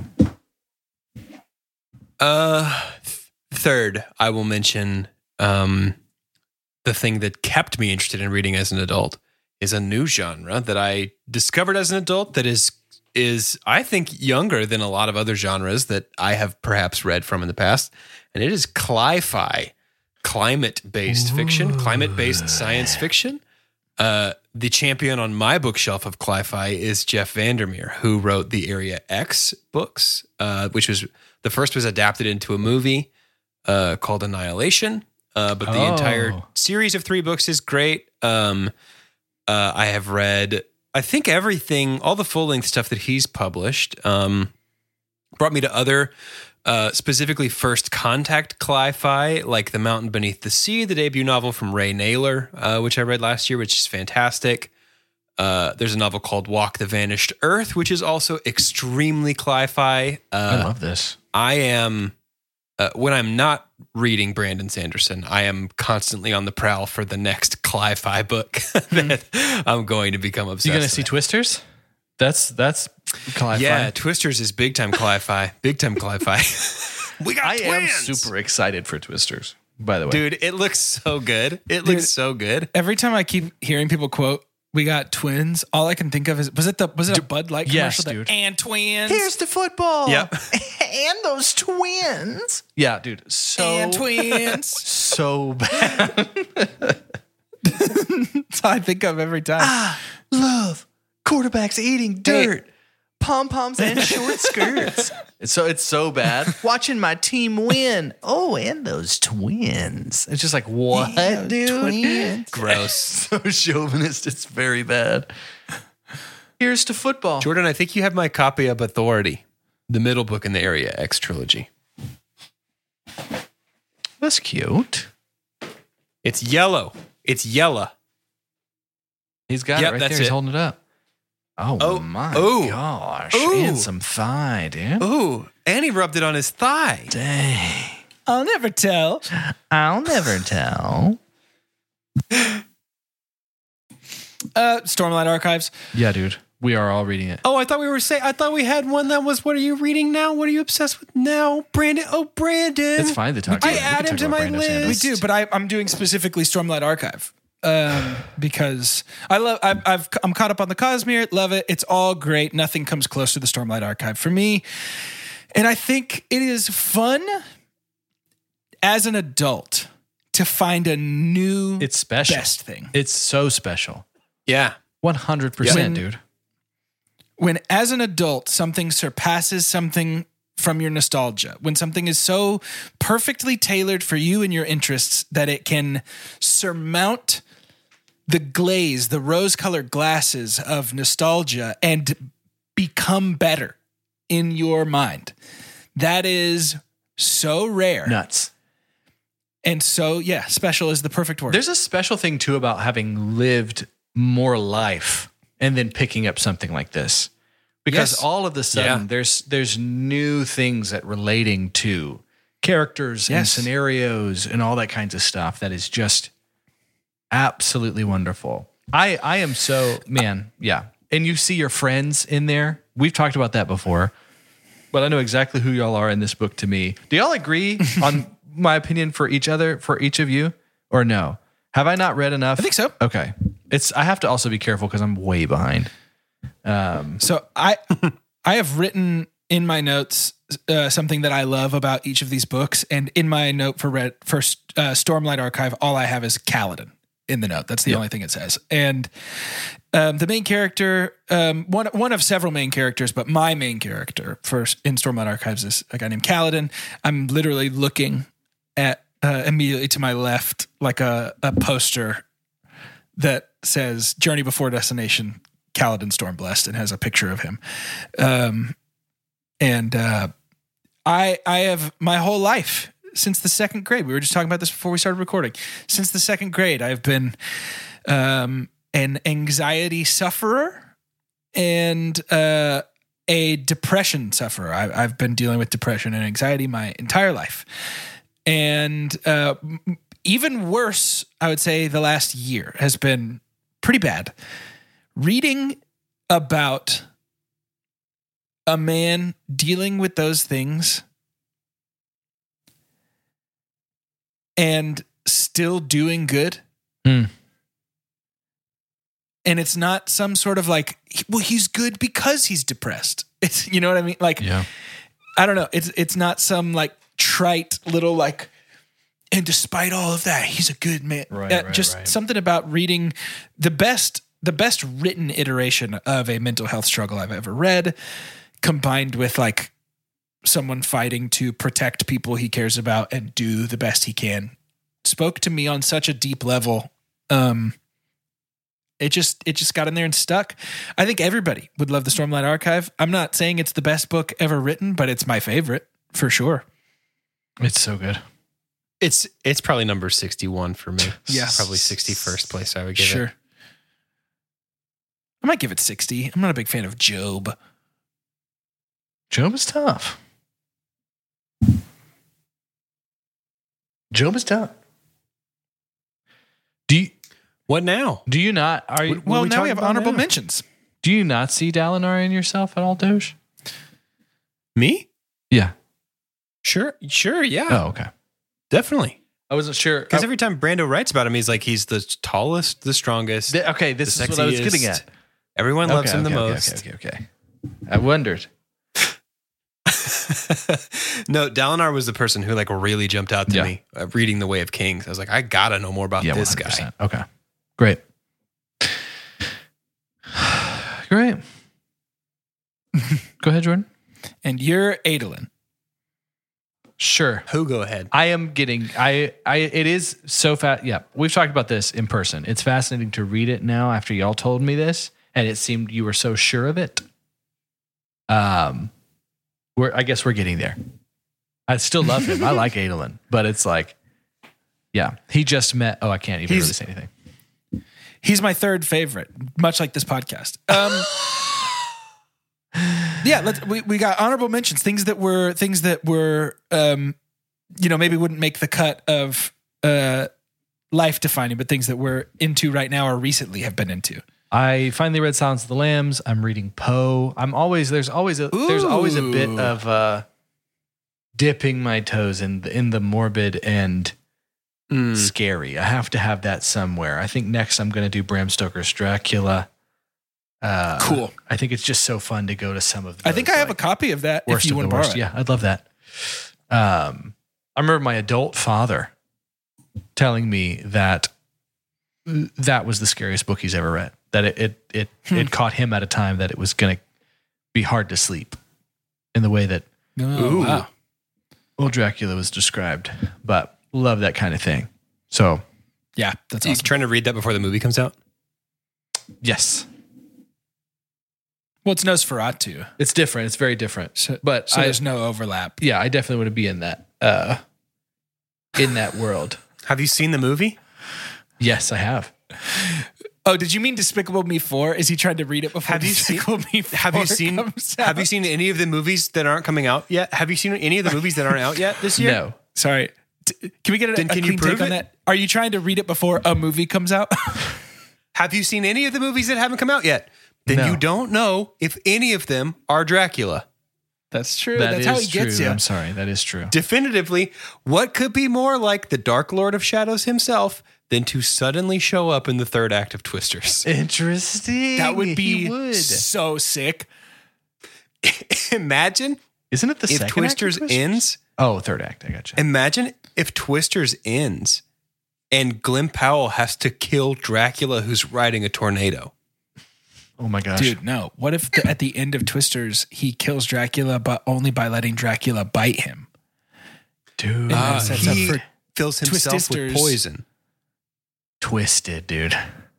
Third, I will mention the thing that kept me interested in reading as an adult is a new genre that I discovered as an adult that is I think younger than a lot of other genres that I have perhaps read from in the past, and it is cli-fi, climate-based fiction, climate-based science fiction. The champion on my bookshelf of cli-fi is Jeff Vandermeer, who wrote the Area X books, which was the first was adapted into a movie called Annihilation. But the entire series of 3 books is great. I have read, I think everything, all the full-length stuff that he's published. Brought me to other, specifically First Contact cli-fi, like The Mountain Beneath the Sea, the debut novel from Ray Naylor, which I read last year, which is fantastic. There's a novel called Walk the Vanished Earth, which is also extremely cli-fi. I love this. I am, when I'm not reading Brandon Sanderson, I am constantly on the prowl for the next cli-fi book that I'm going to become obsessed with. You going to see Twisters? That's cli-fi. Yeah, Twisters is big time cli-fi. Big time cli-fi. We got I twins. am super excited for Twisters, by the way. Dude, it looks so good. Looks so good. Every time I keep hearing people quote, "We got twins," all I can think of is was it a Bud Light Yes, commercial? dude. And twins. Here's the football. Yep. And those twins. Yeah, dude. and twins. So bad. That's all I think of every time. Love quarterbacks eating dirt, pom-poms and short skirts. It's so bad. Watching my team win. Oh, and those twins. It's just like, what, dude? Twins. Gross. So chauvinist. It's very bad. Here's to football. Jordan, I think you have my copy of Authority, the middle book in the Area X trilogy. That's cute. It's yellow. It's yellow. He's got Yep, it right that's there. He's it. holding it up. Oh my Ooh. gosh. Ooh. And some thigh, dude. Ooh, and he rubbed it on his thigh. Dang. I'll never tell. I'll never tell. Stormlight Archives. Yeah, dude. We are all reading it. Oh, I thought we had one that was, what are you reading now? What are you obsessed with now? Brandon. Oh, Brandon. It's fine to talk about. I add him to my list. We do, but I'm doing specifically Stormlight Archive because I'm caught up on the Cosmere. Love it. It's all great. Nothing comes close to the Stormlight Archive for me. And I think it is fun as an adult to find a new It's special. best thing. It's so special. Yeah. 100%, dude. When as an adult, something surpasses something from your nostalgia, when something is so perfectly tailored for you and your interests that it can surmount the glaze, the rose-colored glasses of nostalgia and become better in your mind. That is so rare. Nuts. And so, yeah, special is the perfect word. There's a special thing, too, about having lived more life and then picking up something like this. Because Yes. all of a sudden, there's new things that relating to characters and Yes. scenarios and all that kinds of stuff that is just absolutely wonderful. I am so, man, yeah. And you see your friends in there. We've talked about that before. But I know exactly who y'all are in this book to me. Do y'all agree on my opinion for each other, for each of you? Or no? Have I not read enough? I think so. Okay. I have to also be careful because I'm way behind. So I have written in my notes something that I love about each of these books, and in my note for Stormlight Archive, all I have is Kaladin in the note. That's the only thing it says. And the main character, one of several main characters, but my main character in Stormlight Archives is a guy named Kaladin. I'm literally looking at immediately to my left like a poster that says "Journey Before Destination." Kaladin Stormblessed, and has a picture of him. I have my whole life since the second grade. We were just talking about this before we started recording. Since the second grade, I've been an anxiety sufferer and a depression sufferer. I've been dealing with depression and anxiety my entire life. And even worse, I would say the last year has been pretty bad. Reading about a man dealing with those things and still doing good. Mm. And it's not some sort of like, well, he's good because he's depressed. It's, you know what I mean? Like, Yeah. I don't know. It's not some like trite little like, and despite all of that, he's a good man. Right. Something about reading the best written iteration of a mental health struggle I've ever read, combined with like someone fighting to protect people he cares about and do the best he can, spoke to me on such a deep level. It just got in there and stuck. I think everybody would love the Stormlight Archive. I'm not saying it's the best book ever written, but it's my favorite for sure. It's so good. It's probably number 61 for me. Yeah. Probably 61st place I would give it. I might give it 60. I'm not a big fan of Job. Job is tough. What now? Do you not? Well, now we have honorable mentions. Do you not see Dalinar in yourself at all, Doge? Me? Yeah. Sure, yeah. Oh, okay. Definitely. I wasn't sure. Because every time Brando writes about him, he's like, he's the tallest, the strongest. This is what I was getting at. Everyone loves him the most. Okay. I wondered. No, Dalinar was the person who like really jumped out to me reading The Way of Kings. I was like, I gotta know more about this 100%. guy. Okay. Great. Great. Go ahead, Jordan. And you're Adolin. Sure. Who go ahead? I am getting, it is so fast. Yeah. We've talked about this in person. It's fascinating to read it now after y'all told me this, and it seemed you were so sure of it. I guess we're getting there. I still love him. I like Adolin, but it's like, yeah, he just met. Oh, I can't even really say anything. He's my third favorite, much like this podcast. Yeah, we got honorable mentions, things that were maybe wouldn't make the cut of life defining, but things that we're into right now or recently have been into. I finally read Silence of the Lambs. I'm reading Poe. There's always a bit of dipping my toes in the morbid and scary. I have to have that somewhere. I think next I'm going to do Bram Stoker's Dracula. Cool. I think it's just so fun to go to some of those. I think I have a copy of that if you want to borrow it. Yeah, I'd love that. I remember my adult father telling me that was the scariest book he's ever read. That it caught him at a time that it was going to be hard to sleep in the way that wow. old Dracula was described. But love that kind of thing. So yeah, that's He's awesome. trying to read that before the movie comes out? Yes. Well, it's Nosferatu. It's different. It's very different. So but there's no overlap. Yeah, I definitely want to be in that world. Have you seen the movie? Yes, I have. Oh, did you mean Despicable Me 4? Is he trying to read it before Despicable Me 4 Have you seen any of the movies that aren't coming out yet? Have you seen any of the movies that aren't out yet this year? No. Sorry. Can we get a clean take on that? Are you trying to read it before a movie comes out? Have you seen any of the movies that haven't come out yet? Then you don't know if any of them are Dracula. That's true. That's how he gets you. I'm sorry. That is true. Definitively, what could be more like the Dark Lord of Shadows himself than to suddenly show up in the third act of Twisters? Interesting. That would be so sick. Imagine Isn't it the if second Twisters act of Twisters ends. Oh, third act. I got you. Imagine if Twisters ends and Glenn Powell has to kill Dracula who's riding a tornado. Oh my gosh. Dude, no. What if at the end of Twisters, he kills Dracula, but only by letting Dracula bite him? Dude. He fills himself with poison. Twisted, dude.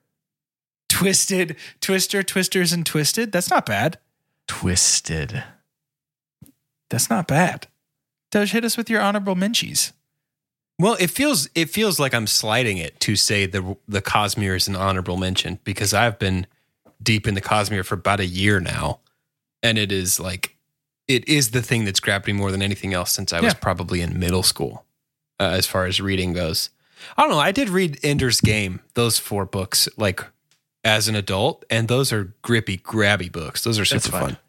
Twisters, and Twisted? That's not bad. Twisted. That's not bad. Doge, hit us with your honorable mentions. Well, it feels like I'm sliding it to say the Cosmere is an honorable mention because I've been deep in the Cosmere for about a year now, and it is the thing that's grabbed me more than anything else since I was probably in middle school, as far as reading goes. I don't know. I did read Ender's Game, those 4 books, like as an adult, and those are grippy, grabby books. Those are super fun.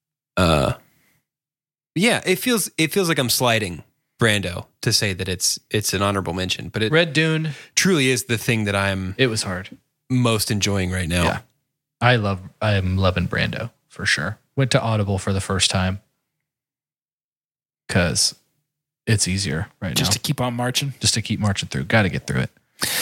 Yeah, it feels like I'm sliding Brando to say that it's an honorable mention, but it Red Dune truly is the thing that it was hard. most enjoying right now. Yeah. I'm loving Brando for sure. Went to Audible for the first time because it's easier right Just now. to keep on marching. Just to keep marching through. Got to get through it.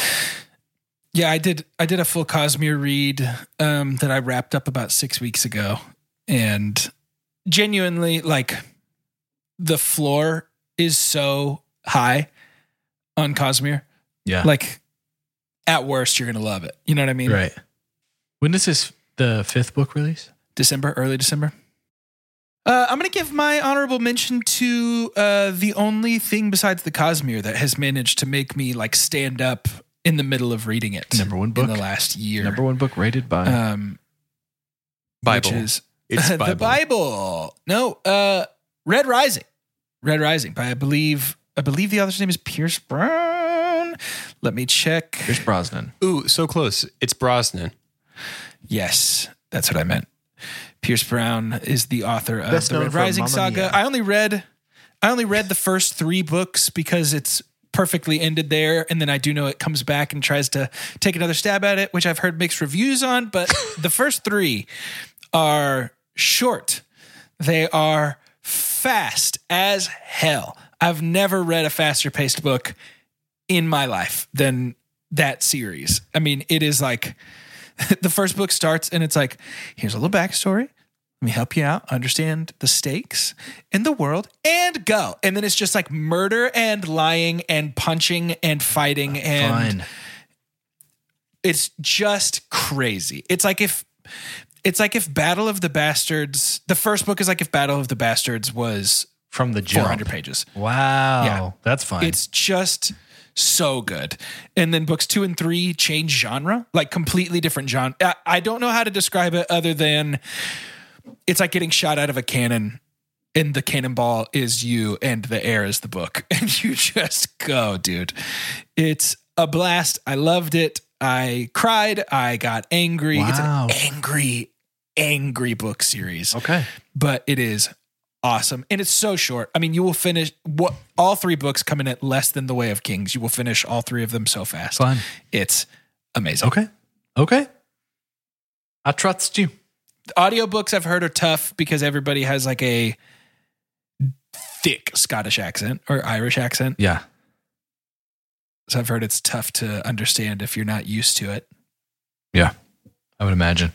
Yeah, I did a full Cosmere read that I wrapped up about 6 weeks ago. And genuinely, like, the floor is so high on Cosmere. Yeah. Like, at worst, you're going to love it. You know what I mean? Right. When is the 5th book release? Early December. I'm going to give my honorable mention to the only thing besides the Cosmere that has managed to make me like stand up in the middle of reading it. Number one book in the last year. Number one book rated by Bible. Which is It's Bible. the Bible. No, Red Rising. Red Rising by I believe the author's name is Pierce Brown. Let me check. Pierce Brosnan. Ooh, so close. It's Brosnan. Yes, that's what I meant. Pierce Brown is the author of Best the known Red for Rising Mamma saga. Mia. I only read the first 3 books because it's perfectly ended there, and then I do know it comes back and tries to take another stab at it, which I've heard mixed reviews on. But the first 3 are short. They are fast as hell. I've never read a faster paced book in my life than that series. I mean, it is like the first book starts and it's like, here's a little backstory. Let me help you out, understand the stakes in the world, and go. And then it's just like murder and lying and punching and fighting. And Fine. it's just crazy. It's like if Battle of the Bastards, the first book is like if Battle of the Bastards was From the jump. 400 pages. Wow. Yeah. That's fine. It's just so good. And then books 2 and 3 change genre, like completely different genre. I don't know how to describe it other than it's like getting shot out of a cannon and the cannonball is you and the air is the book. And you just go, dude. It's a blast. I loved it. I cried. I got angry. Wow. It's an angry book series. okay. But it is awesome. And it's so short. I mean, you will finish all 3 books come in at less than The Way of Kings. You will finish all 3 of them so fast. Fun. It's amazing. Okay. I trust you. Audiobooks I've heard are tough because everybody has like a thick Scottish accent or Irish accent. Yeah. So I've heard it's tough to understand if you're not used to it. Yeah. I would imagine.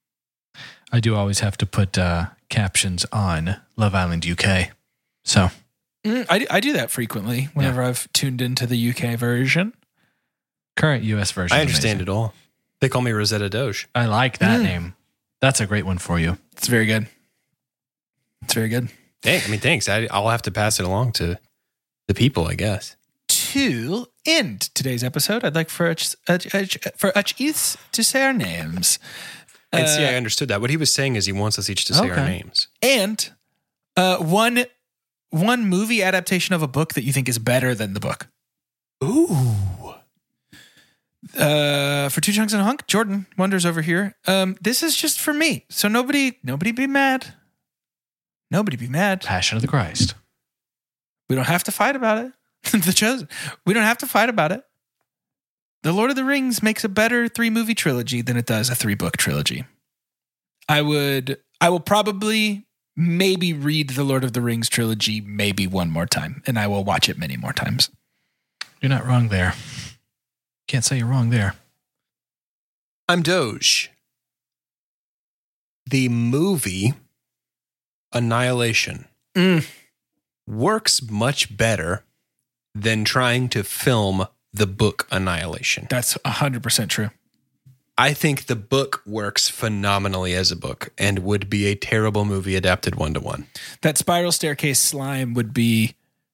I do always have to put captions on Love Island UK. So I do that frequently whenever I've tuned into the UK version. current US version. I understand it all. They call me Rosetta Doge. I like that name. That's a great one for you. It's very good. It's very good. Thanks. I'll have to pass it along to the people, I guess. To end today's episode, I'd like for each to say our names. And see, I understood that. What he was saying is he wants us each to say our names. And one movie adaptation of a book that you think is better than the book. Ooh. For 2 Chunks and a Hunk, Jordan Wonders over here. This is just for me. So nobody be mad. Nobody be mad. Passion of the Christ. We don't have to fight about it. The Chosen. We don't have to fight about it. The Lord of the Rings makes a better 3-movie trilogy than it does a 3-book trilogy. I will probably maybe read the Lord of the Rings trilogy maybe one more time, and I will watch it many more times. You're not wrong there. Can't say you're wrong there. I'm Doge. The movie Annihilation works much better than trying to film the book Annihilation. That's 100% true. I think the book works phenomenally as a book and would be a terrible movie adapted 1-to-1. That Spiral Staircase slime would be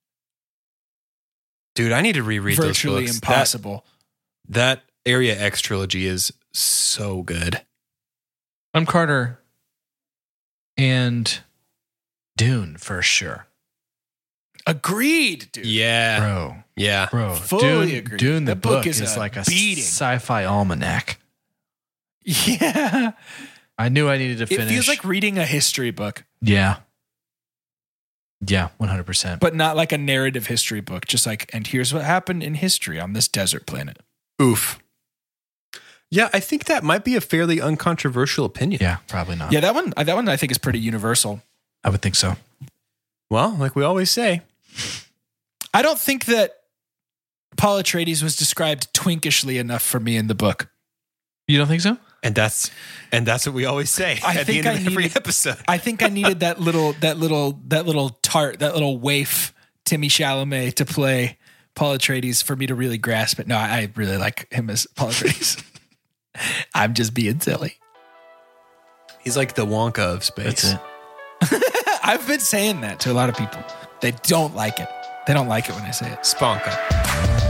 Dude, I need to reread those books. virtually impossible. That Area X trilogy is so good. I'm Carter. And Dune for sure. Agreed, dude. Yeah. Bro. Yeah. Bro. Fully agree. Dune the That book book is is a like a beating. sci-fi almanac. Yeah. I knew I needed to finish. It feels like reading a history book, Yeah. Yeah, 100%. but not like a narrative history book. Just like, and here's what happened in history on this desert planet. Oof. Yeah, I think that might be a fairly uncontroversial opinion. Yeah, probably not. Yeah, that one I think is pretty universal. I would think so. Well, like we always say, I don't think that Paul Atreides was described twinkishly enough for me in the book. You don't think so? And that's what we always say at the end of every episode. I think I needed that little tart, that little waif Timmy Chalamet to play Paul Atreides for me to really grasp it. No, I really like him as Paul Atreides. I'm just being silly. He's like the Wonka of space. That's it. I've been saying that to a lot of people. They don't like it. They don't like it when I say it. Sponka.